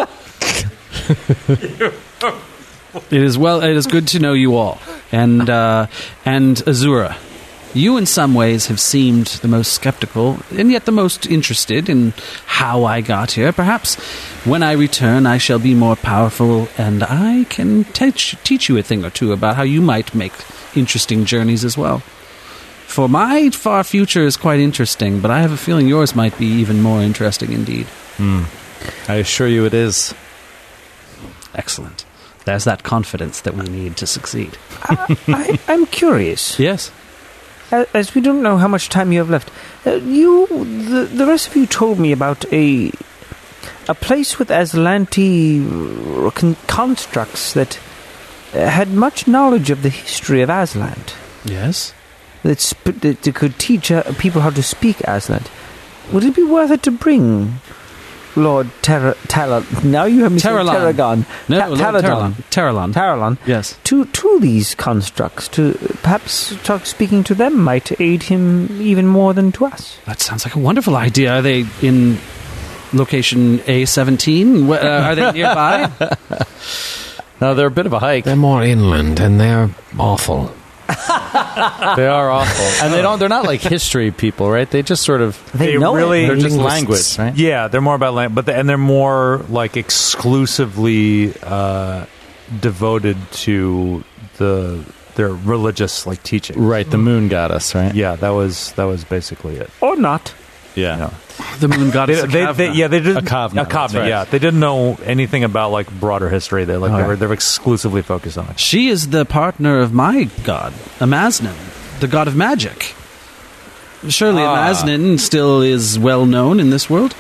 C: It is well. It is good to know you all, and uh, and Azura. You, in some ways, have seemed the most skeptical, and yet the most interested in how I got here. Perhaps when I return, I shall be more powerful, and I can teach teach you a thing or two about how you might make interesting journeys as well. For my far future is quite interesting, but I have a feeling yours might be even more interesting indeed.
H: Hmm. I assure you it is.
C: Excellent. There's that confidence that we need to succeed.
I: I, I, I'm curious.
C: Yes.
I: As, as we don't know how much time you have left, uh, you, the, the rest of you told me about a a place with Aslanti uh, con- constructs that uh, had much knowledge of the history of Aslant.
C: Yes.
I: That, sp- that could teach uh, people how to speak Aslant. Would it be worth it to bring Lord Terra... Tala, now you have me saying
C: Terralon.
I: Terragon.
C: No,
I: Ta-
C: Lord
I: Taladon.
C: Terralon.
I: Terralon.
C: Yes.
I: To, to these constructs, to perhaps talk, speaking to them might aid him even more than to us.
C: That sounds like a wonderful idea. Are they in location A seventeen? Uh, are they nearby?
H: No, they're a bit of a hike.
F: They're more inland, and they're awful.
H: They are awful, and they don't. They're not like history people, right? They just sort of
I: They, know
B: really
I: it.
H: they're just
F: Linguists.
H: language, right?
B: Yeah, they're more about language, but the, and they're more like exclusively uh, devoted to the their religious like teaching.
H: Right. The moon got us, right?
B: Yeah, that was that was basically it.
I: Or not.
H: Yeah.
B: Yeah.
C: The moon
B: They,
C: goddess.
B: they, they, yeah, they didn't.
H: A Kavna,
B: A Kavna,
H: that's right.
B: yeah. They didn't know anything about like broader history. They like
C: Oh,
B: they
C: yeah.
B: were they were exclusively focused on it.
C: She is the partner of my god, Amaznan, the god of magic. Surely
H: Ah.
C: Amaznan still is well known in this world.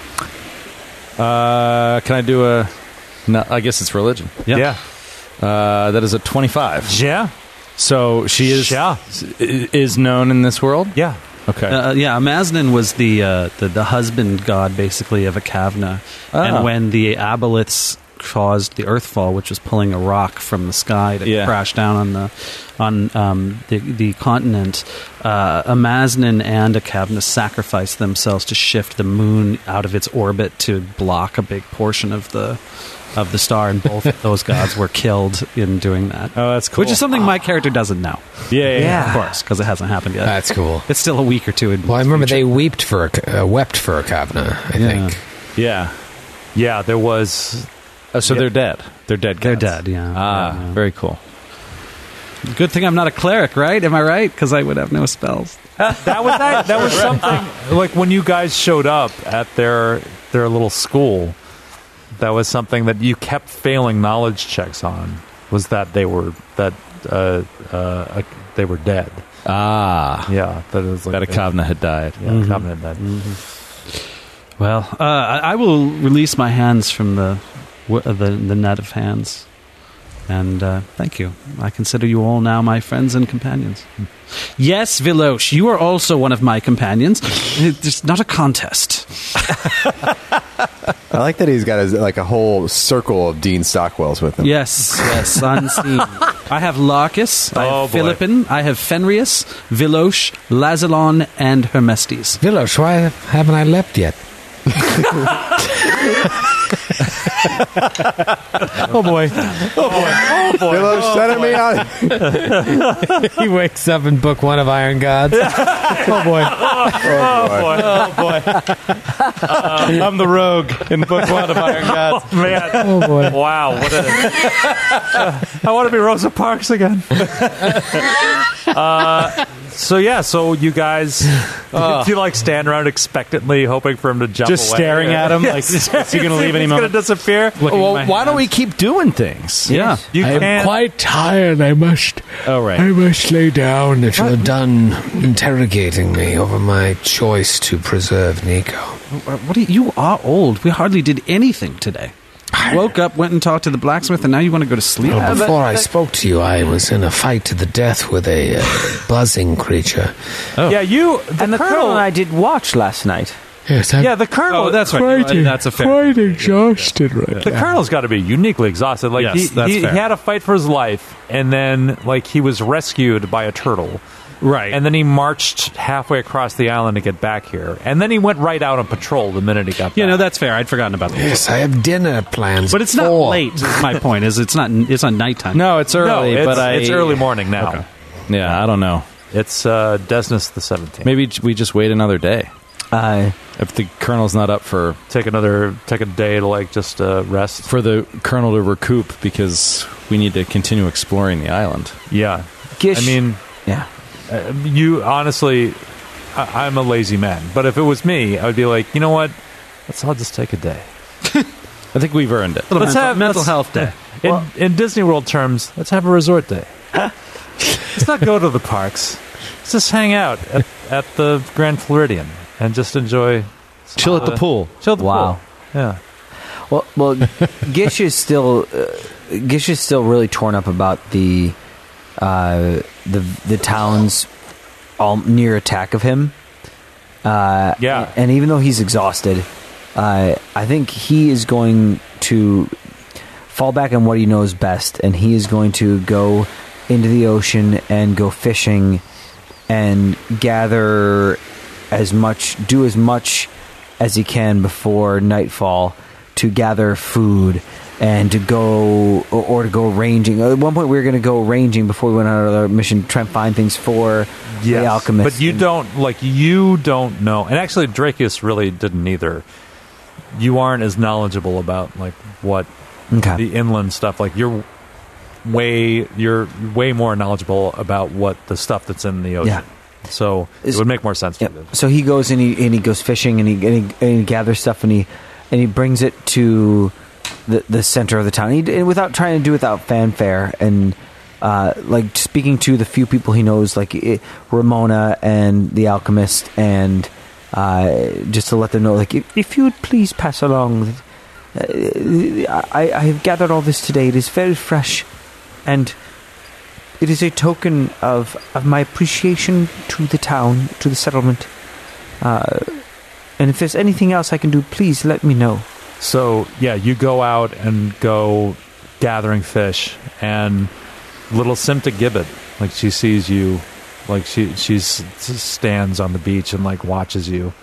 H: Uh, can I do a? No, I guess it's religion.
B: Yeah,
H: Uh, that is a twenty-five.
B: yeah,
H: So she is
B: Yeah.
H: is known in this world.
B: yeah.
H: Okay.
C: Uh, yeah, Amaznan was the, uh, the the husband god, basically, of Akavna.
H: Ah.
C: And when the aboliths caused the earthfall, which was pulling a rock from the sky to
H: Yeah.
C: crash down on the on um, the the continent, uh, Amaznan and Akavna sacrificed themselves to shift the moon out of its orbit to block a big portion of the of the star, and both of those gods were killed in doing that.
H: Oh, that's cool.
C: Which is something my character doesn't know,
H: yeah, yeah, yeah.
I: Yeah.
C: of course, because it hasn't happened yet.
F: That's cool.
C: It's still a week or two. In
F: Well, I remember
C: future.
F: they wept for a, uh, wept for a Kavna, I
C: Yeah.
F: think.
H: Yeah.
B: Yeah, there was.
H: Oh, so
B: Yeah.
H: they're dead. They're dead.
C: They're
H: gods.
C: dead, yeah.
H: Ah,
C: Yeah, yeah.
H: very cool.
C: Good thing I'm not a cleric, right? Am I right? Because I would have no spells.
B: That was that, that was something like when you guys showed up at their their little school. That was something that you kept failing knowledge checks on. Was that they were that uh, uh, they were dead?
H: Ah,
B: Yeah, that is like
H: that a Kavna had died.
B: Yeah,
C: Mhm.
B: Covenant dead.
C: Well, uh, I, I will release my hands from the w- uh, the, the net of hands. And uh, thank you. I consider you all now my friends and companions. Yes, Vilosh, you are also one of my companions. It's not a contest.
E: I like that he's got his, like a whole circle of Dean Stockwells with him.
C: Yes, yes, unseen. I have Larkus, I have
B: Oh, boy.
C: Philippin, I have Fenrius, Vilosh, Lazalon, and Hermestes.
F: Vilosh, why haven't I leapt yet?
H: Oh boy.
B: Oh boy!
E: Vilosh, set me out.
F: He wakes up in book one of Iron Gods. Oh boy.
B: Oh boy!
H: Oh boy. Uh, I'm the rogue in book one of Iron Gods.
B: Oh man!
F: Oh boy.
B: Wow! What a! I want to be Rosa Parks again. uh, so yeah, so you guys, do you like stand around expectantly, hoping for him to jump
H: Just
B: away?
H: staring at him, like, is he going to leave any
B: He's going
H: moment?
B: to disappear.
H: Well, why don't we keep doing things?
C: Yeah.
B: You
F: I am
B: can't.
F: quite tired. I must.
H: Oh, right.
F: I must lay down if you're done interrogating me over my choice to preserve Nico.
C: What are you, you are old. We hardly did anything today. Woke up, went and talked to the blacksmith, and now you want to go to sleep?
F: Well, before I spoke to you, I was in a fight to the death with a uh, buzzing creature.
B: Yeah, you. The
I: And the colonel and I did watch last night.
F: Yes, I'm
B: Yeah, the colonel.
C: Oh, that's right.
F: quite,
C: That's a fair.
F: quite exhausted right
B: The
F: now.
B: colonel's got to be uniquely exhausted. Like
H: Yes,
B: he,
H: that's
B: he, he
H: fair.
B: had to fight for his life, and then like he was rescued by a turtle,
C: Right.
B: and then he marched halfway across the island to get back here, and then he went right out on patrol the minute he got back.
C: You know, that's fair. I'd forgotten about that.
F: Yes, I have dinner plans.
C: But it's not
F: for-
C: late. Is my point is, it's not. It's not nighttime.
H: No, it's
B: no,
H: early,
B: it's,
H: but I.
B: it's early morning now.
H: Okay. Yeah, I don't know.
B: It's uh, Desnus the seventeenth.
H: Maybe j- we just wait another day.
I: Uh,
H: If the colonel's not up for
B: Take another, take a day to like just uh, rest.
H: for the colonel to recoup because we need to continue exploring the island.
B: Yeah,
I: Gish,
B: I mean,
I: yeah.
B: uh, you honestly, I, I'm a lazy man, but if it was me, I would be like, you know what? Let's all just take a day.
H: I think we've earned it.
C: Little
B: Let's
C: mental,
B: have-
C: mental
B: let's-
C: health day.
B: In, in Disney World terms, let's have a resort day. Let's not go to the parks. Let's just hang out at, at the Grand Floridian and just enjoy. some
H: Chill at
B: of
H: the pool.
B: Chill at the
I: Wow.
B: pool. Yeah.
I: Well, well, Gish is still uh, Gish is still really torn up about the uh, the the town's all near attack of him. Uh,
B: Yeah.
I: and even though he's exhausted, uh, I think he is going to fall back on what he knows best, and he is going to go into the ocean and go fishing and gather as much, do as much as he can before nightfall to gather food and to go or, or to go ranging. At one point, we were going to go ranging before we went on our other mission, try and find things for the alchemist.
B: But you
I: And-
B: don't like you don't know, and actually Dracius really didn't either. You aren't as knowledgeable about like what
I: Okay.
B: the inland stuff. Like you're way you're way more knowledgeable about what the stuff that's in the ocean.
I: Yeah.
B: So
I: Is-
B: it would make more sense for
I: Yeah.
B: you.
I: So he goes and he and he goes fishing and he and he, and he gathers stuff and he and he brings it to the the center of the town. He, and without trying to do it without fanfare and uh, like speaking to the few people he knows, like eh, Ramona and the alchemist, and uh, just to let them know, like if, if you would please pass along. Uh, I, I have gathered all this today. It is very fresh, and it is a token of, of my appreciation to the town, to the settlement. Uh, and if there's anything else I can do, please let me know.
B: So yeah, you go out and go gathering fish, and little Simta Gibbet, like she sees you, like she she's stands on the beach and like watches you,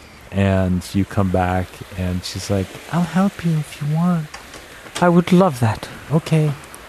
B: and you come back, and she's like, "I'll help you if you want."
I: I would love that.
B: Okay.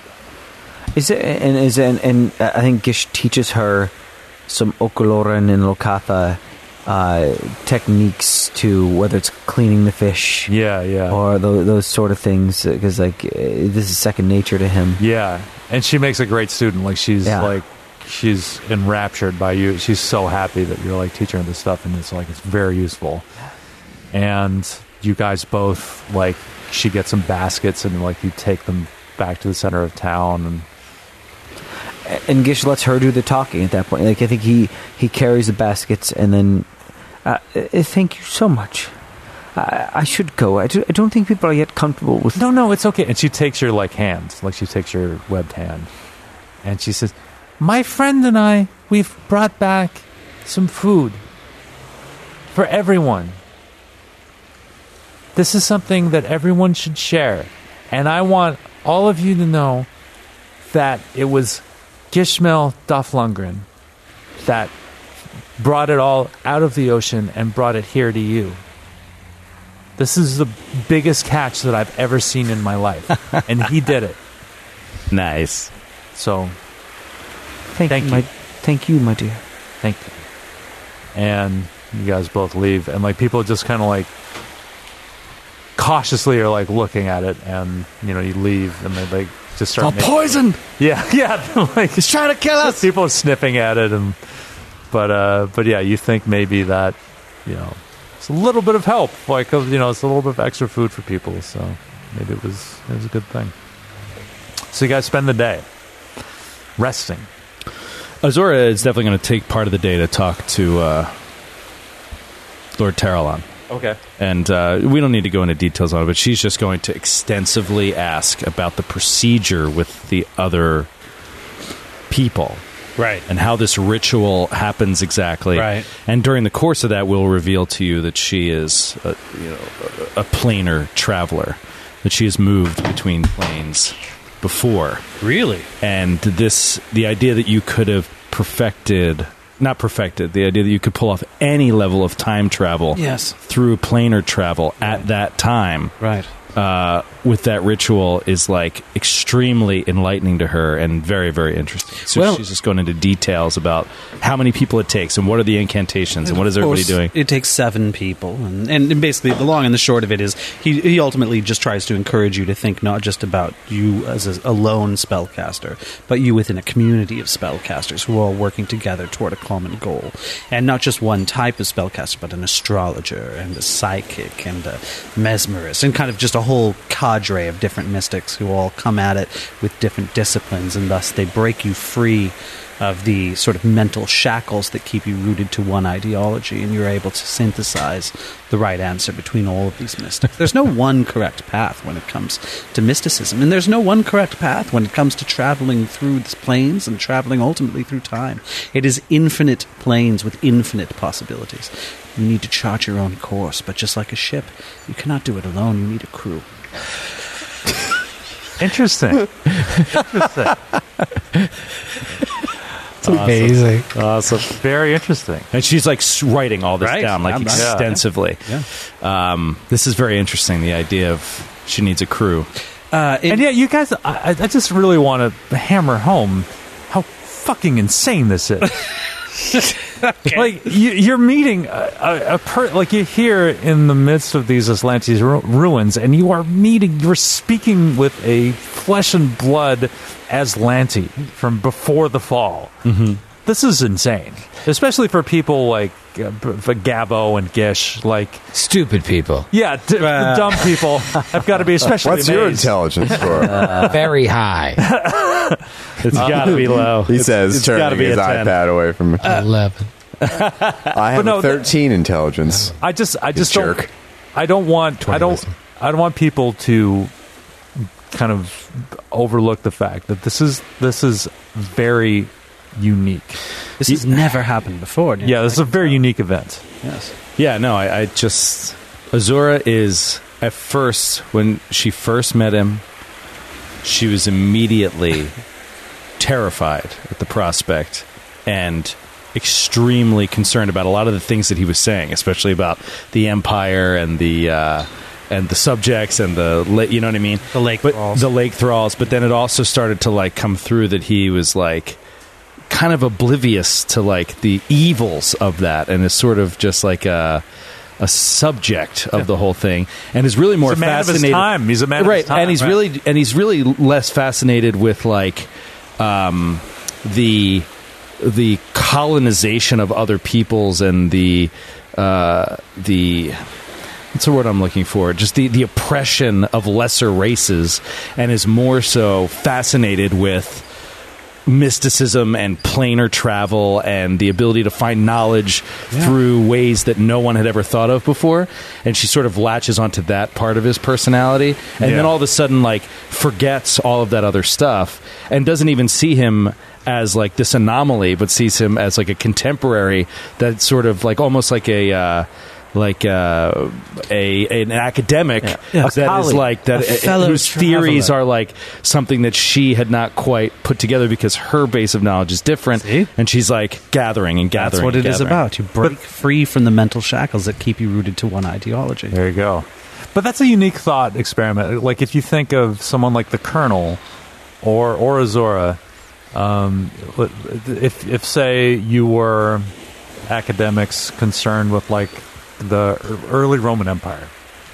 I: Is it and is it, and, and I think Gish teaches her some Okoloran and Lokatha uh, techniques to whether it's cleaning the fish
B: Yeah, yeah,
I: or those, those sort of things, because like uh, this is second nature to him.
B: yeah. And she makes a great student. Like she's
I: Yeah.
B: like she's enraptured by you. She's so happy that you're like teaching her this stuff, and it's like it's very useful. And you guys both like she gets some baskets, and like you take them back to the center of town, and
I: And Gish lets her do the talking at that point. Like I think he he carries the baskets, and then uh, uh, thank you so much. I, I should go. I, do, I don't think people are yet comfortable with.
B: No, no, it's okay. And she takes your like hand, like she takes your webbed hand, and she says, "My friend and I, we've brought back some food for everyone. This is something that everyone should share, and I want all of you to know that it was Gishmel Doflungren that brought it all out of the ocean and brought it here to you. This is the biggest catch that I've ever seen in my life, and he did it.
H: Nice.
B: So,
I: Thank,
B: thank
I: you,
B: you.
I: my, thank you, my dear.
B: thank you." And you guys both leave, and like people just kind of like cautiously are like looking at it, and you know you leave, and they like just start.
H: Oh,
B: making-
H: poison!
B: Yeah, yeah. Like
H: He's trying to kill us!
B: people are sniffing at it, and but uh, but yeah, you think maybe that you know it's a little bit of help, like you know it's a little bit of extra food for people, so maybe it was it was a good thing. So you guys spend the day resting.
H: Azora is definitely going to take part of the day to talk to uh, Lord Taralon.
B: Okay.
H: And uh, we don't need to go into details on it, but she's just going to extensively ask about the procedure with the other people.
C: Right.
H: And how this ritual happens exactly.
C: Right.
H: And during the course of that, we'll reveal to you that she is a, you know, a, a planar traveler, that she has moved between planes before.
C: Really?
H: And this, the idea that you could have perfected, not perfected, the idea that you could pull off any level of time travel
C: Yes.
H: through planar travel at that time,
C: Right.
H: uh, with that ritual is like extremely enlightening to her and very, very interesting. So
C: Well-
H: she's just going into details about how many people it takes and what are the incantations and what is
C: Of
H: everybody
C: course,
H: doing.
C: It takes seven people, and, and basically the long and the short of it is he he ultimately just tries to encourage you to think not just about you as a, a lone spellcaster, but you within a community of spellcasters who are all working together toward a common goal, and not just one type of spellcaster, but an astrologer and a psychic and a mesmerist, and kind of just a whole cadre of different mystics who all come at it with different disciplines, and thus they break you free of the sort of mental shackles that keep you rooted to one ideology, and you're able to synthesize the right answer between all of these mystics. There's no one correct path when it comes to mysticism, and there's no one correct path when it comes to traveling through the planes and traveling ultimately through time. It is infinite planes with infinite possibilities. You need to chart your own course, but just like a ship, you cannot do it alone. You need a crew.
B: Interesting. Interesting.
F: It's amazing.
H: Awesome.
B: Very interesting.
H: And she's like s- writing all this
C: Right.
H: down like
C: I'm- I'm- yeah.
H: extensively.
C: Yeah.
H: Um, this is very interesting, the idea of she needs a crew.
C: Uh, it-
B: And yeah, you guys, I, I just really want to hammer home how fucking insane this is. Like you, you're meeting a, a, a per, like you're here in the midst of these Atlantis ru- ruins, and you are meeting, you're speaking with a flesh and blood Aslanti from before the fall. Mm-hmm. This is insane, especially for people like uh, for Gabo and Gish. Like,
F: Stupid people.
B: yeah, d- the dumb people have got to be especially.
E: What's your
B: amazed.
E: intelligence for?
F: Very high.
H: It's got to be low.
E: He says,
H: it's gotta
E: turning
H: be
E: his
H: a ten.
E: iPad away from me.
F: Eleven.
E: I have
B: no,
E: a thirteen intelligence.
B: I just, I just
E: jerk.
B: don't. I don't want. I don't.
F: wisdom.
B: I don't want people to kind of overlook the fact that this is this is very unique.
C: this has never happened before.
B: Yeah, this is a very unique event.
C: Yes.
H: Yeah, no, I, I just... Azora is, at first, when she first met him, she was immediately terrified at the prospect and extremely concerned about a lot of the things that he was saying, especially about the Empire and the... Uh, and the subjects and the la- you know what I mean,
C: The lake
H: but
C: thralls.
H: the lake thralls. But then it also started to like come through that he was like kind of oblivious to like the evils of that, and is sort of just like a a subject of the whole thing, and is really more
B: He's a man of his
H: fascinated.
B: time. He's a man of
H: right?
B: his time,
H: and he's
B: right.
H: really and he's really less fascinated with like um, the the colonization of other peoples and the uh, the. What's the word I'm looking for? Just the, the oppression of lesser races, and is more so fascinated with mysticism and planar travel and the ability to find knowledge
C: Yeah.
H: through ways that no one had ever thought of before. And she sort of latches onto that part of his personality. And
B: Yeah.
H: then all of a sudden, like, forgets all of that other stuff and doesn't even see him as like this anomaly, but sees him as like a contemporary that's sort of like almost like a uh, like uh, a an academic
I: Yeah.
C: Yeah.
H: that is
I: colleague.
H: like that
C: A fellow
H: whose theories
C: traveler.
H: are like something that she had not quite put together because her base of knowledge is different.
C: See?
H: And she's like gathering and gathering.
C: That's what
H: and
C: it is
H: gathering.
C: about. You break free from the mental shackles that keep you rooted to one ideology.
B: There you go. But that's a unique thought experiment. Like if you think of someone like the Colonel or or Azora, um, if if say you were academics concerned with like the early Roman Empire,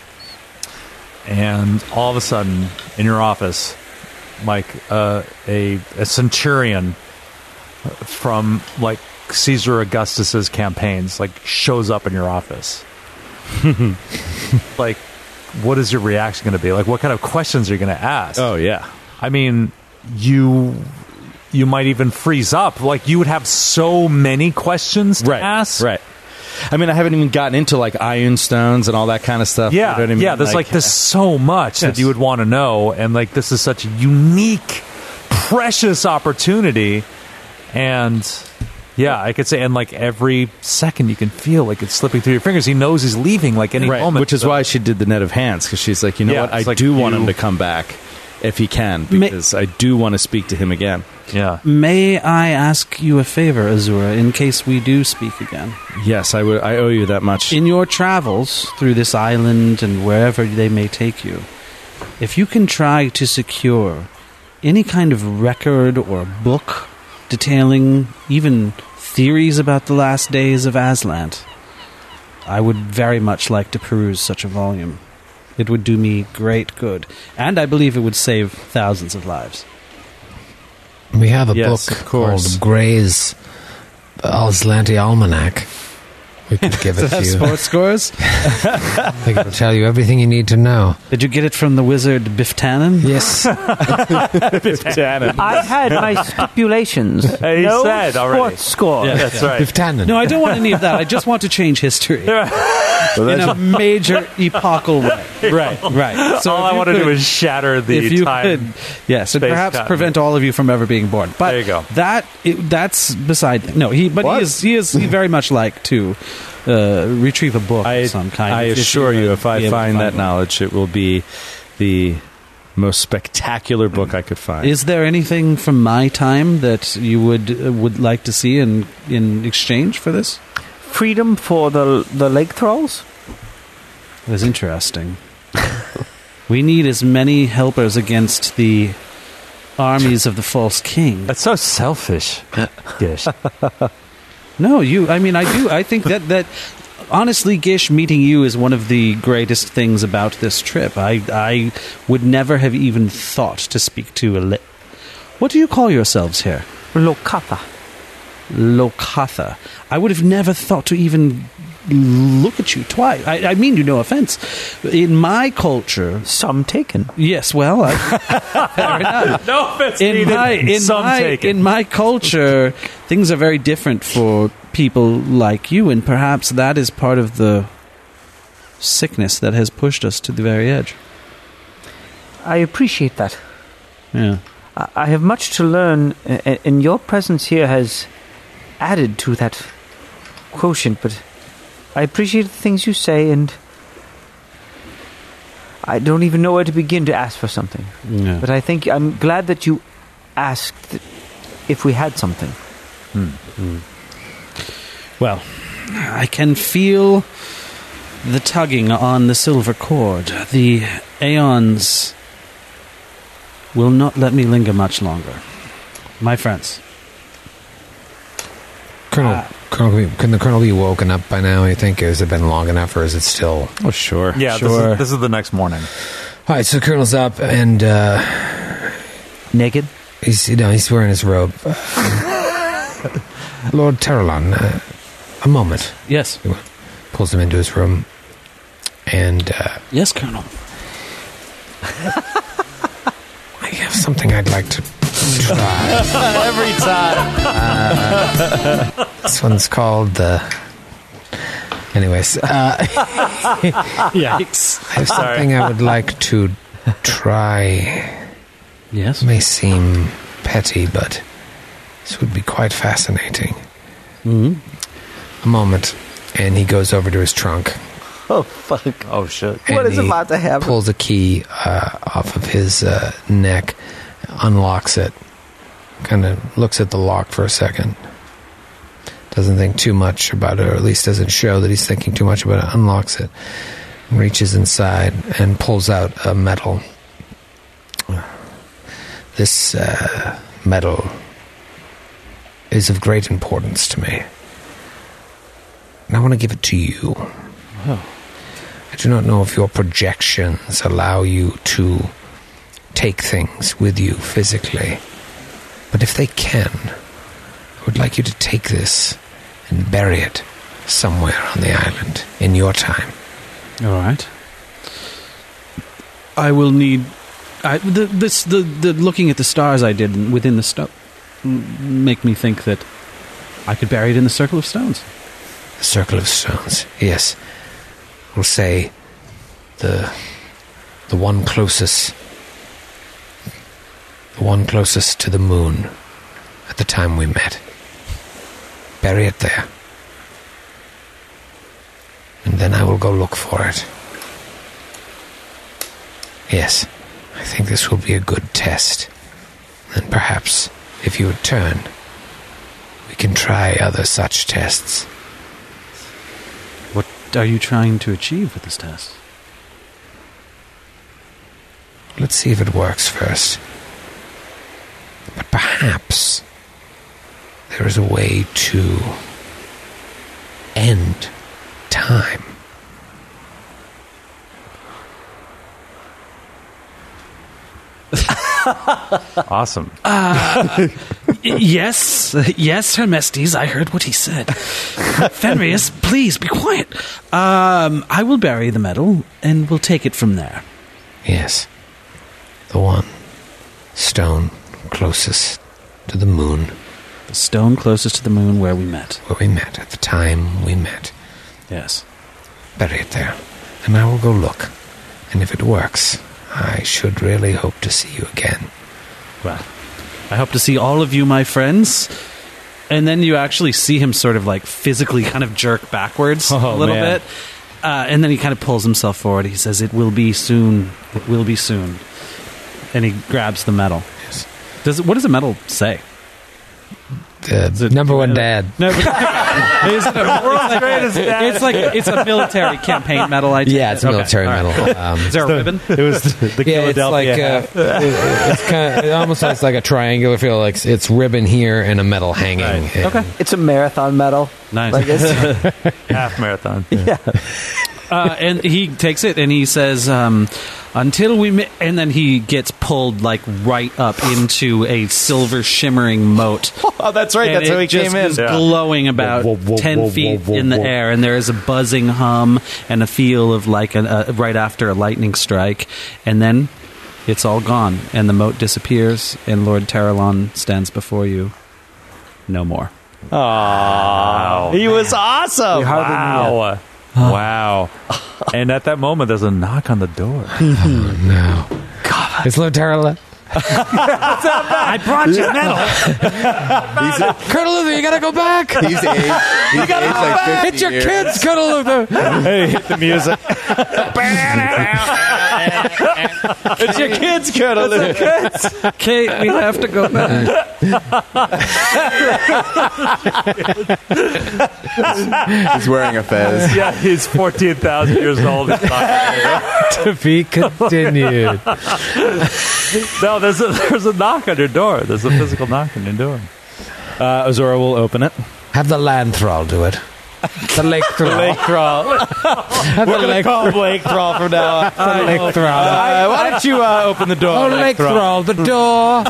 B: and all of a sudden in your office, like uh, a a centurion from like Caesar Augustus's campaigns like shows up in your office. Like, what is your reaction going to be? Like, what kind of questions are you going to ask?
H: Oh yeah.
B: I mean, you you might even freeze up. Like, you would have so many questions to
H: Right.
B: ask.
H: Right. I mean, I haven't even gotten into like iron stones and all that kind of stuff.
B: Yeah,
H: You know what I mean?
B: yeah. There's like, there's so much that
H: Yes.
B: you would want to know, and like this is such a unique, precious opportunity, and yeah, I could say, and like every second you can feel like it's slipping through your fingers. He knows he's leaving like any
H: right.
B: moment,
H: Which is
B: so-
H: why she did the net of hands, because she's like, you know
B: Yeah,
H: what, I
B: it's like
H: do want
B: you-
H: him to come back if he can,
C: Ma-
H: because I do want to speak to him again.
B: Yeah.
C: May I ask you a favor, Azura, in case we do speak again?
H: Yes, I would. I owe you that much.
C: In your travels through this island and wherever they may take you, if you can try to secure any kind of record or book detailing even theories about the last days of Aslant, I would very much like to peruse such a volume. It would do me great good, and I believe it would save thousands of lives.
F: We have a
H: Yes,
F: book
H: of course.
F: called Gray's Aslanti Almanac. We could give it
C: Does it
F: to
C: have
F: you.
C: sports scores?
F: I think it'll tell you everything you need to know.
C: Did you get it from the wizard Biftanen?
F: Yes.
I: I had my stipulations.
B: He
I: no
B: said already.
I: sports score.
C: Yeah.
B: That's right.
F: Biftanen.
C: No, I don't want any of that. I just want to change history in a major epochal way. Right, right. So
B: all
C: if
B: I
C: you
B: want to
C: could-
B: do is shatter the
C: if you
B: time.
C: could, yes, and
B: space
C: perhaps
B: continuity.
C: prevent all of you from ever being born. But
B: There you go.
C: That it, that's beside. No, he. But
E: What?
C: he is. He is. He very much like to uh, retrieve a book
H: I,
C: of some kind.
H: I
C: if- if
H: assure
C: you
H: you,
C: were
H: if
C: to
H: I
C: be able to
H: find that
C: one.
H: knowledge, it will be the most spectacular book I could find.
C: Is there anything from my time that you would uh, would like to see in in exchange for this?
I: Freedom for the the lake trolls.
C: That's interesting. We need as many helpers against the armies of the false king.
B: That's so selfish. Gish.
C: No, you. I mean, I do. I think that that honestly, Gish, meeting you is one of the greatest things about this trip. I I would never have even thought to speak to a. Li- what do you call yourselves here?
I: Lokatha.
C: Lokatha. I would have never thought to even look at you twice. I, I mean you no offense. In my culture,
I: Some taken.
C: yes, well, I, fair enough.
B: No offense
C: In
B: needed.
C: my in
B: Some
C: my
B: taken.
C: in my culture, things are very different for people like you, and perhaps that is part of the sickness that has pushed us to the very edge.
I: I appreciate that.
C: Yeah.
I: I I have much to learn, a- and your presence here has added to that quotient, but I appreciate the things you say, and I don't even know where to begin to ask for something.
C: Yeah.
I: But I think I'm glad that you asked if we had something.
C: Well, I can feel the tugging on the silver cord. The aeons will not let me linger much longer. My friends.
F: Colonel,
C: Ah.
F: Colonel, can the Colonel be woken up by now, you think? Has it been long enough, or is it still...
H: Oh, sure.
B: Yeah,
C: Sure.
B: this, is, this is the next morning.
F: All right, so the Colonel's up, and uh,
I: Naked?
F: he's, you know, he's wearing his robe. Lord Terralon, uh, a moment.
C: Yes.
F: Pulls him into his room, and uh,
C: Yes, Colonel.
F: I have something I'd like to try.
H: Every time.
F: Uh, this one's called the. Anyways, uh,
C: Yikes.
F: I have something I would like to try.
C: Yes.
F: It may seem petty, but this would be quite fascinating.
C: Mm-hmm.
F: A moment, and he goes over to his trunk.
I: Oh, fuck.
B: Oh, shit.
F: And
I: What is
F: he
I: about to happen?
F: Pulls a key uh, off of his uh, neck, unlocks it, kind of looks at the lock for a second. Doesn't think too much about it, or at least doesn't show that he's thinking too much about it. Unlocks it, reaches inside, and pulls out a metal. This uh, metal is of great importance to me. And I want to give it to you.
C: Oh.
F: I do not know if your projections allow you to take things with you physically, but if they can, I would like you to take this and bury it somewhere on the island in your time.
C: All right. I will need. I, the, this the, the looking at the stars I did within the stone make me think that I could bury it in the circle of stones.
F: The circle of stones. Yes, we'll say the the one closest, the one closest to the moon at the time we met. Bury it there, and then I will go look for it. Yes, I think this will be a good test. And perhaps, if you return, we can try other such tests.
C: What are you trying to achieve with this test?
F: Let's see if it works first. But perhaps there is a way to end time.
B: Awesome.
C: Uh, y- yes, yes, Hermestes, I heard what he said. Fenris, please be quiet. Um, I will bury the metal, and we'll take it from there.
F: Yes. The one stone closest to the moon.
C: The stone closest to the moon where we met.
F: Where we met, at the time we met.
C: Yes.
F: Bury it there, and I will go look. And if it works, I should really hope to see you again.
C: Well, I hope to see all of you, my friends. And then you actually see him sort of like physically kind of jerk backwards
H: Oh,
C: a little
H: man.
C: bit. Uh, and then he kind of pulls himself forward. He says, "It will be soon. It will be soon." And he grabs the medal.
F: Yes.
C: Does it, what does the medal say?
F: The number one dad.
C: No, but is it a world's greatest dad? It's like it's a military campaign medal. I take
F: Yeah, it's a
C: it. Okay,
F: military
C: all right.
F: medal. Um,
C: Is there a ribbon?
H: It was the, the
F: yeah, it's like
H: Philadelphia
F: uh,
H: hat.
F: it- it's kind of, it almost has like a triangular feel. Like it's ribbon here and a medal hanging.
C: Right.
F: And-
C: Okay.
I: It's a marathon medal.
C: Nice.
I: Like it's,
B: Half marathon.
I: yeah.
C: Uh, and he takes it and he says, um, "Until we," mi-, and then he gets pulled like right up into a silver shimmering moat.
H: Oh, that's right.
C: And
H: That's
C: it
H: how he
C: just
H: came in.
C: is glowing about
H: Whoa, whoa, whoa,
C: ten
H: whoa,
C: feet
H: whoa,
C: in the
H: whoa.
C: air, and there is a buzzing hum and a feel of like a, a, right after a lightning strike, and then it's all gone, and the moat disappears, and Lord Terralon stands before you. No more.
H: Aww. He was awesome.
I: We hardly knew
B: Wow. Wow. And at that moment, there's a knock on the door.
F: Oh, no. God. It's Lord Terrell.
C: I brought you metal.
F: Colonel Luther, you gotta go back.
E: He's aged, he's aged like fifty
F: It's your
E: years.
F: kids, Colonel Luther.
H: Hey, hit the music. It's your kids, Colonel.
C: Kate, we have to go back.
E: He's wearing a fez.
B: Yeah, he's fourteen thousand years old. It's not-
F: To be continued.
B: no, there's a, there's a knock on your door. There's a physical knock on your door.
H: Uh, Azora will open it.
F: Have the land thrall do it. The lake thrall.
H: Lake Thrall.
F: Have
H: We're
F: the
H: going to
F: lake
H: call him Lake Thrall from now on.
F: The lake thrall.
H: Uh, why don't you uh, open the door?
F: Oh, lake thrall, the door.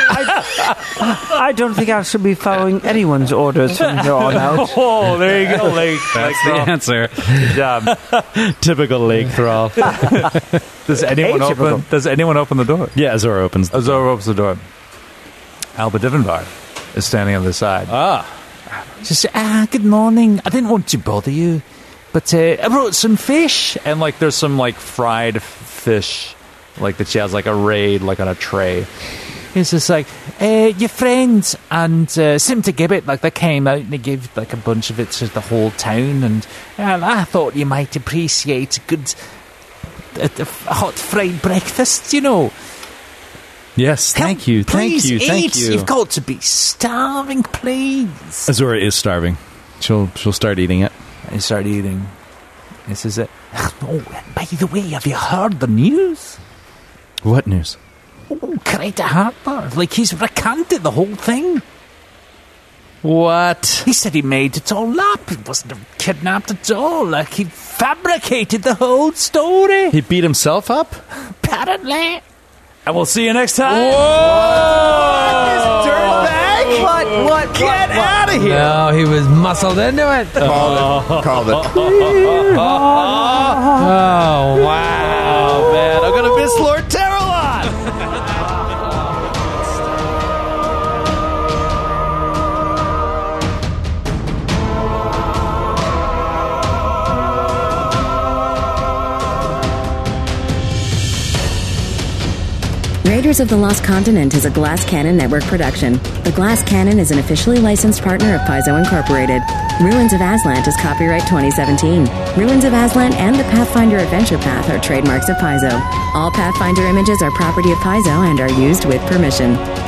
I: I don't think I should be following anyone's orders from here on out.
B: Oh, there you go, Lake.
C: That's the answer.
B: Good job.
H: Typical Lake Thrall.
B: Does anyone
I: Atypical.
B: open? Does anyone open the door?
H: Yeah, Azora opens the
B: Azora opens the door. Alba Divenbar is standing on the side.
H: Ah.
B: She says, ah, good morning. I didn't want to bother you, but uh, I brought some fish. And, like, there's some, like, fried fish, like, that she has, like, arrayed, like, on a tray. It's just like, uh, your friends and uh, Simta Gibbet, like, they came out and they gave, like, a bunch of it to the whole town. And, and I thought you might appreciate a good a, a hot fried breakfast, you know.
H: Yes, thank
B: Help,
H: you, thank
B: please
H: you, thank
B: eat.
H: you.
B: You've got to be starving, please.
H: Azura is starving. She'll she'll start eating it.
B: I start eating. This is it. Oh, by the way, have you heard the news?
H: What news?
B: Oh, Creta Harper. Like, he's recanted the whole thing.
H: What?
B: He said he made it all up. He wasn't kidnapped at all. Like, he fabricated the whole story.
H: He beat himself up?
B: Apparently. And we'll see you next time.
H: Whoa! Dirtbag?
I: What? What?
H: Get
I: what,
H: out of here!
F: No, he was muscled into it.
E: Called it. Called it.
H: Oh, wow, man. I'm going to miss Lord Terralon!
J: Raiders of the Lost Continent is a Glass Cannon Network production. The Glass Cannon is an officially licensed partner of Paizo Incorporated. Ruins of Aslant is copyright twenty seventeen. Ruins of Aslant and the Pathfinder Adventure Path are trademarks of Paizo. All Pathfinder images are property of Paizo and are used with permission.